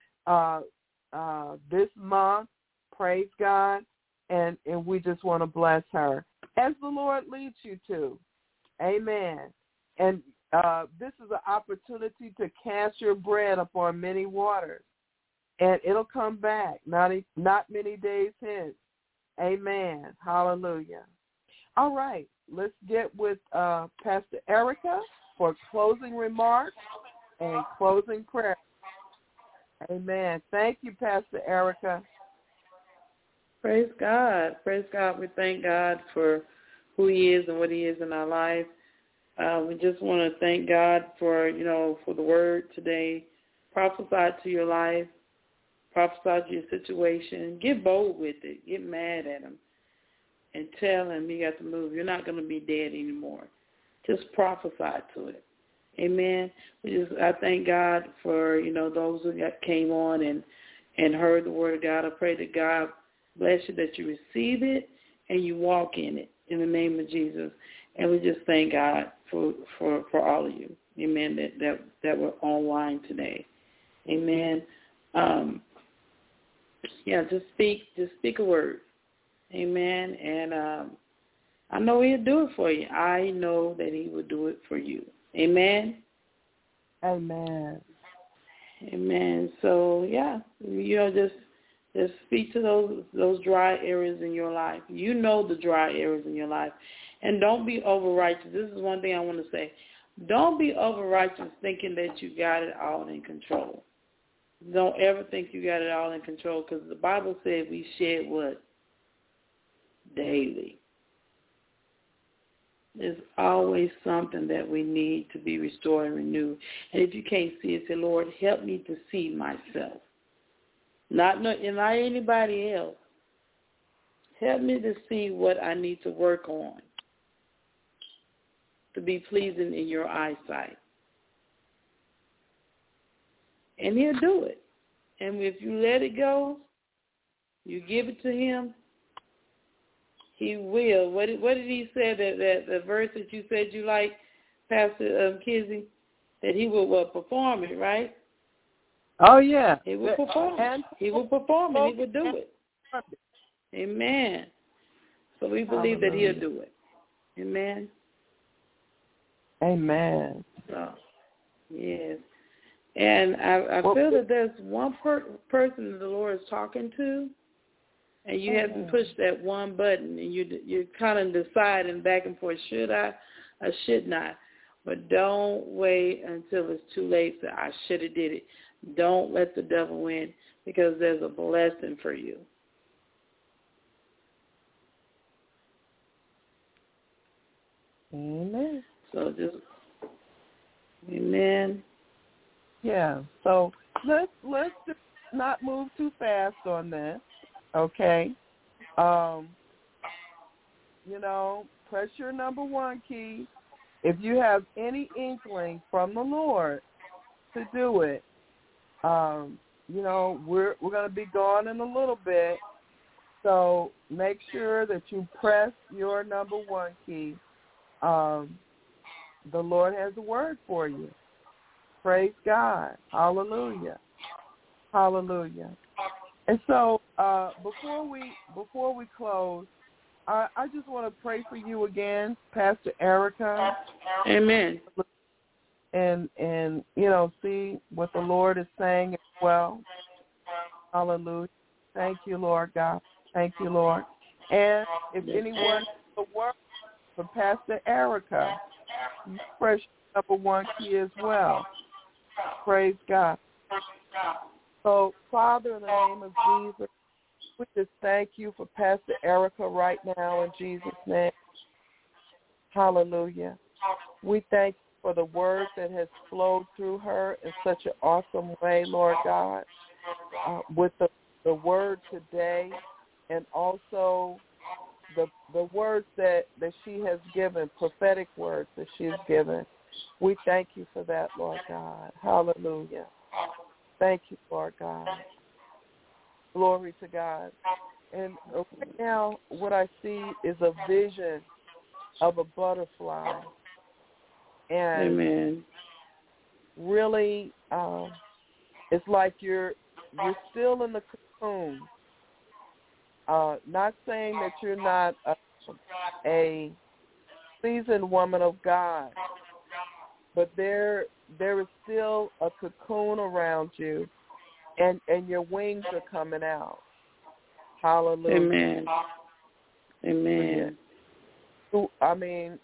this month. Praise God. And we just want to bless her as the Lord leads you to. Amen. And this is an opportunity to cast your bread upon many waters, and it'll come back not many days hence. Amen. Hallelujah. All right, let's get with Pastor Erica for closing remarks and closing prayer. Amen. Thank you, Pastor Erica. Praise God. Praise God. We thank God for who he is and what he is in our life. We just want to thank God for the word today. Prophesy to your life. Prophesy to your situation. Get bold with it. Get mad at him. And tell him you got to move. You're not going to be dead anymore. Just prophesy to it. Amen. I thank God for, those who came on and heard the word of God. I pray that God bless you, that you receive it and you walk in it in the name of Jesus. And we just thank God for all of you. Amen. That were online today. Amen. Just speak a word. Amen. And I know he'll do it for you. I know that he will do it for you. Amen. Amen. Amen. So just speak to those dry areas in your life. You know the dry areas in your life. And don't be over-righteous. This is one thing I want to say. Don't be over-righteous thinking that you got it all in control. Don't ever think you got it all in control, because the Bible said we shed what? Daily. There's always something that we need to be restored and renewed. And if you can't see it, say, Lord, help me to see myself. Not anybody else. Help me to see what I need to work on to be pleasing in your eyesight. And he'll do it. And if you let it go, you give it to him, he will. What did he say, that the verse that you said you like, Pastor Kizzy, that he will perform it, right? Oh, yeah. He will perform it. He will perform it. He will do it. Amen. So we believe that he'll do it. Amen. Amen. So, yes. And I feel that there's one person that the Lord is talking to, and you haven't pushed that one button, and you're kind of deciding back and forth, should I or should not? But don't wait until it's too late to say, I should have did it. Don't let the devil win, because there's a blessing for you. Amen. So just, amen. Yeah. So let's just not move too fast on this. Okay. Press your number one key. If you have any inkling from the Lord to do it, we're going to be gone in a little bit. So make sure that you press your number one key. The Lord has a word for you. Praise God. Hallelujah. Hallelujah. And so before we close, I just want to pray for you again, Pastor Erica. Amen. And see what the Lord is saying as well. Hallelujah. Thank you, Lord God. Thank you, Lord. And if anyone has a word for Pastor Erica, you press number one key as well. Praise God. So, Father, in the name of Jesus, we just thank you for Pastor Erica right now in Jesus' name. Hallelujah. We thank you for the word that has flowed through her in such an awesome way, Lord God, with the word today, and also the words that she has given, prophetic words that she has given. We thank you for that, Lord God. Hallelujah. Thank you, Lord God. Glory to God. And right now, what I see is a vision of a butterfly. And amen. Really, it's like you're still in the cocoon. Not saying that you're not a seasoned woman of God, but there is still a cocoon around you, and your wings are coming out. Hallelujah. Amen. Amen. I mean,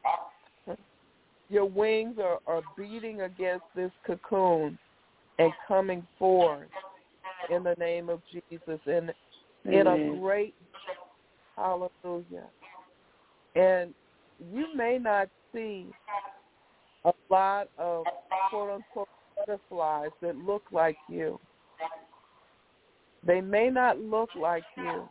your wings are beating against this cocoon and coming forth in the name of Jesus, and in a great, hallelujah. And you may not see a lot of quote-unquote butterflies that look like you. They may not look like you,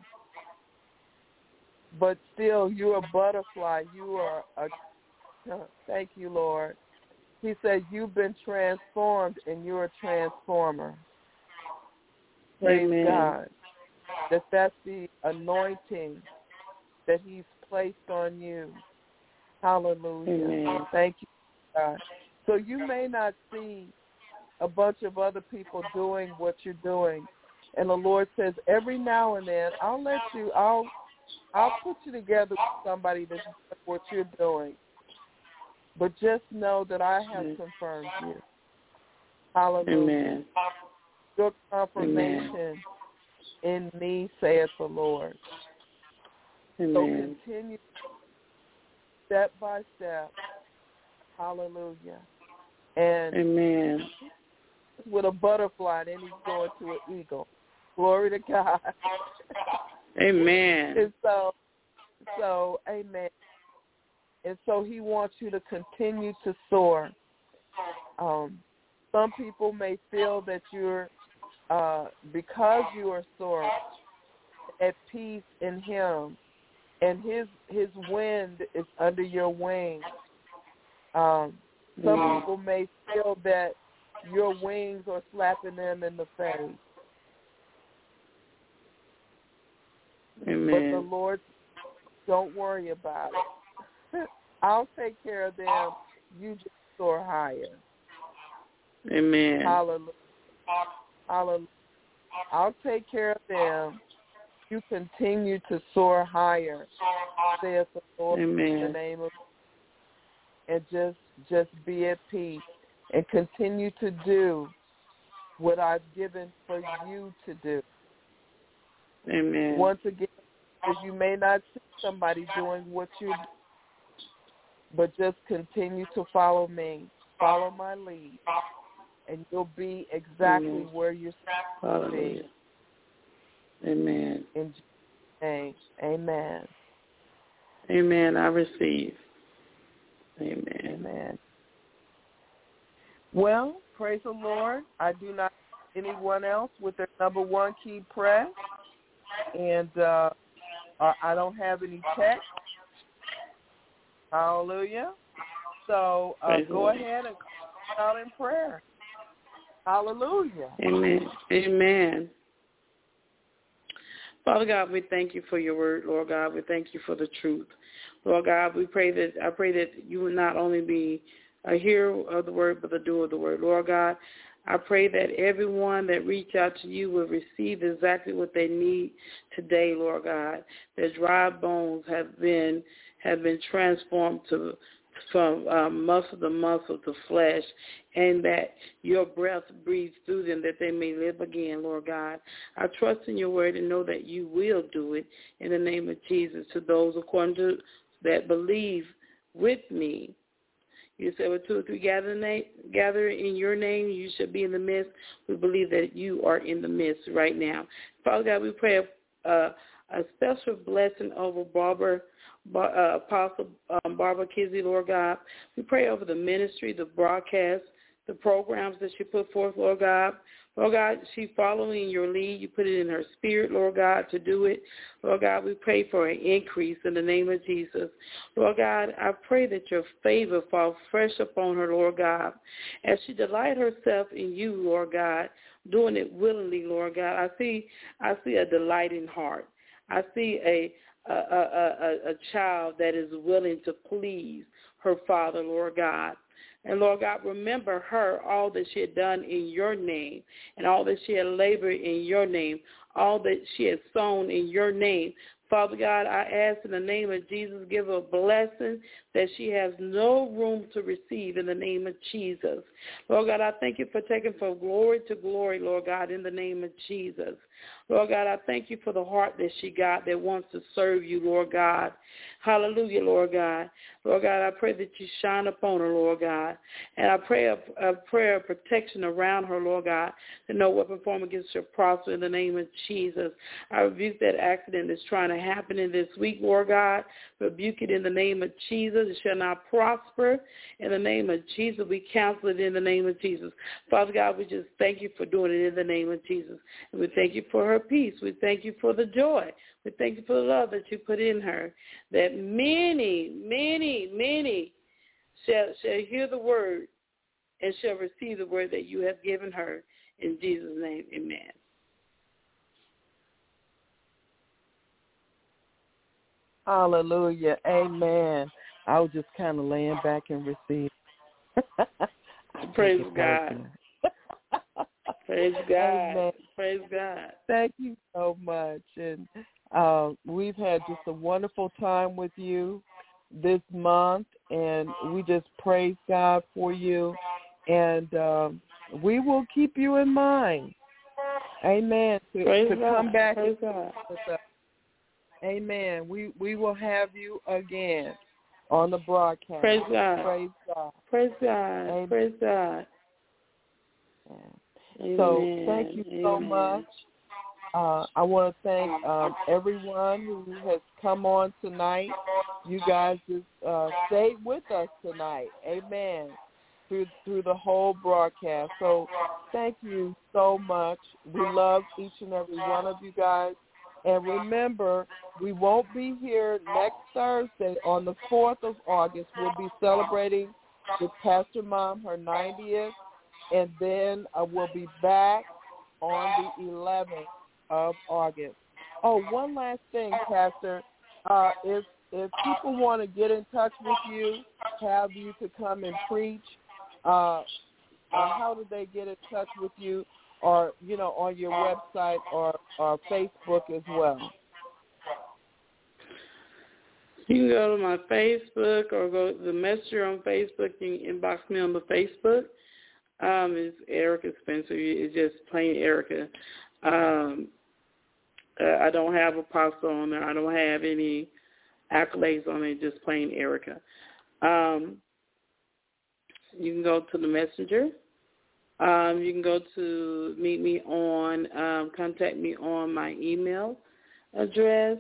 but still you're a butterfly. You are thank you, Lord. He said you've been transformed and you're a transformer. Praise Amen. God. That's the anointing that he's placed on you. Hallelujah. Amen. Thank you, God. So you may not see a bunch of other people doing what you're doing. And the Lord says, every now and then, I'll put you together with somebody that's doing what you're doing. But just know that I have confirmed you. Hallelujah. Amen. Your confirmation in me, saith the Lord. Amen. So continue step by step. Hallelujah. And amen. With a butterfly, then he's going to an eagle. Glory to God. Amen. And so, amen. And so he wants you to continue to soar. Some people may feel that you're, because you are soaring, at peace in him, and his wind is under your wings. Some people may feel that your wings are slapping them in the face. Amen. But the Lord, don't worry about it. I'll take care of them. You just soar higher. Amen. Hallelujah. Hallelujah. I'll take care of them. You continue to soar higher, saith the Lord. Amen. In the name of, and just be at peace and continue to do what I've given for you to do. Amen. Once again, because you may not see somebody doing what you, but just continue to follow me, follow my lead, and you'll be exactly where you're supposed to be. Amen. In Jesus' name, amen. Amen. I receive. Amen. Amen. Well, praise the Lord. I do not have anyone else with their number one key press, and I don't have any text. Hallelujah. So go ahead and call out in prayer. Hallelujah. Amen. Amen. Father God, we thank you for your word, Lord God. We thank you for the truth. Lord God, I pray that you will not only be a hearer of the word, but the doer of the word. Lord God, I pray that everyone that reach out to you will receive exactly what they need today, Lord God. Their dry bones have been transformed from muscle to muscle to flesh, and that your breath breathes through them that they may live again, Lord God. I trust in your word and know that you will do it in the name of Jesus. To those according to that believe with me, you said, with 2 or 3 gather in your name, you should be in the midst. We believe that you are in the midst right now. Father God, we pray a special blessing over Apostle Barbara Kizzy, Lord God. We pray over the ministry, the broadcast, the programs that she put forth, Lord God. Lord God, she following your lead. You put it in her spirit, Lord God, to do it. Lord God, we pray for an increase in the name of Jesus. Lord God, I pray that your favor fall fresh upon her, Lord God, as she delight herself in you, Lord God, doing it willingly, Lord God. I see a delighting heart. I see a child that is willing to please her Father, Lord God. And, Lord God, remember her, all that she had done in your name and all that she had labored in your name, all that she had sown in your name. Father God, I ask in the name of Jesus, give her a blessing that she has no room to receive in the name of Jesus. Lord God, I thank you for taking from glory to glory, Lord God, in the name of Jesus. Lord God, I thank you for the heart that she got that wants to serve you, Lord God. Hallelujah, Lord God. Lord God, I pray that you shine upon her, Lord God. And I pray a prayer of protection around her, Lord God, that no weapon formed against her prosper in the name of Jesus. I rebuke that accident that's trying to happen in this week, Lord God. Rebuke it in the name of Jesus. It shall not prosper. In the name of Jesus, we cancel it in the name of Jesus. Father God, we just thank you for doing it in the name of Jesus. And we thank you for her peace. We thank you for the joy. We thank you for the love that you put in her, that many, many, many shall hear the word and shall receive the word that you have given her. In Jesus' name, amen. Hallelujah. Amen. I was just kind of laying back and receiving. Praise God. Praise God. Amen. Praise God. Thank you so much. And we've had just a wonderful time with you this month, and we just praise God for you. And we will keep you in mind. Amen. To come back. Praise God. Amen. We will have you again on the broadcast. Praise God. Praise God. Praise God. Amen. Praise God. Amen. So thank you so much. I want to thank everyone who has come on tonight. You guys just stayed with us tonight. Amen. Through the whole broadcast. So thank you so much. We love each and every one of you guys. And remember, we won't be here next Thursday on the 4th of August. We'll be celebrating with Pastor Mom her 90th. And then we'll be back on the 11th of August. Oh, one last thing, Pastor. If people want to get in touch with you, have you to come and preach, how do they get in touch with you? Or, on your website or Facebook as well? You can go to my Facebook or go to the messenger on Facebook. You can inbox me on the Facebook. It's Erica Spencer. It's just plain Erica. I don't have Apostle on there. I don't have any accolades on it, just plain Erica. You can go to the messenger. You can go to meet me on, contact me on my email address.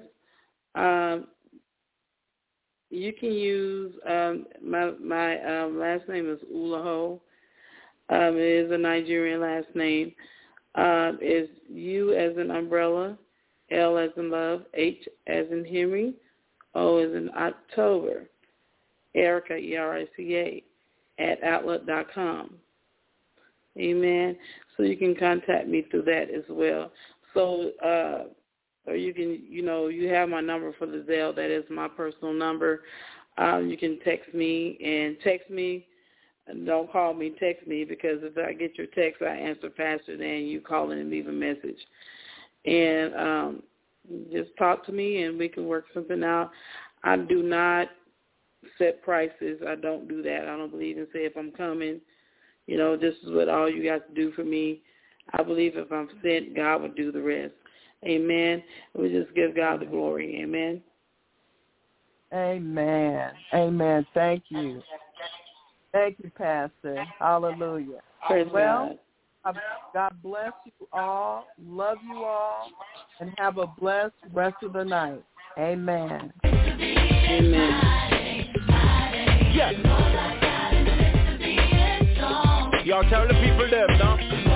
You can use my last name is Ulaho. It is a Nigerian last name. It's U as in umbrella, L as in love, H as in Henry, O as in October, Erica, ERICA, @outlook.com. Amen. So you can contact me through that as well. So, or you can, you have my number for the Zelle. That is my personal number. You can text me. And don't call me, text me, because if I get your text, I answer faster than you calling and leave a message. And just talk to me, and we can work something out. I do not set prices. I don't do that. I don't believe in say if I'm coming, this is what all you got to do for me. I believe if I'm sent, God will do the rest. Amen. We just give God the glory. Amen. Amen. Amen. Thank you. Thank you, Pastor. Hallelujah. Praise God. God bless you all, love you all, and have a blessed rest of the night. Amen. Amen. Yes. Y'all tell the people them, no?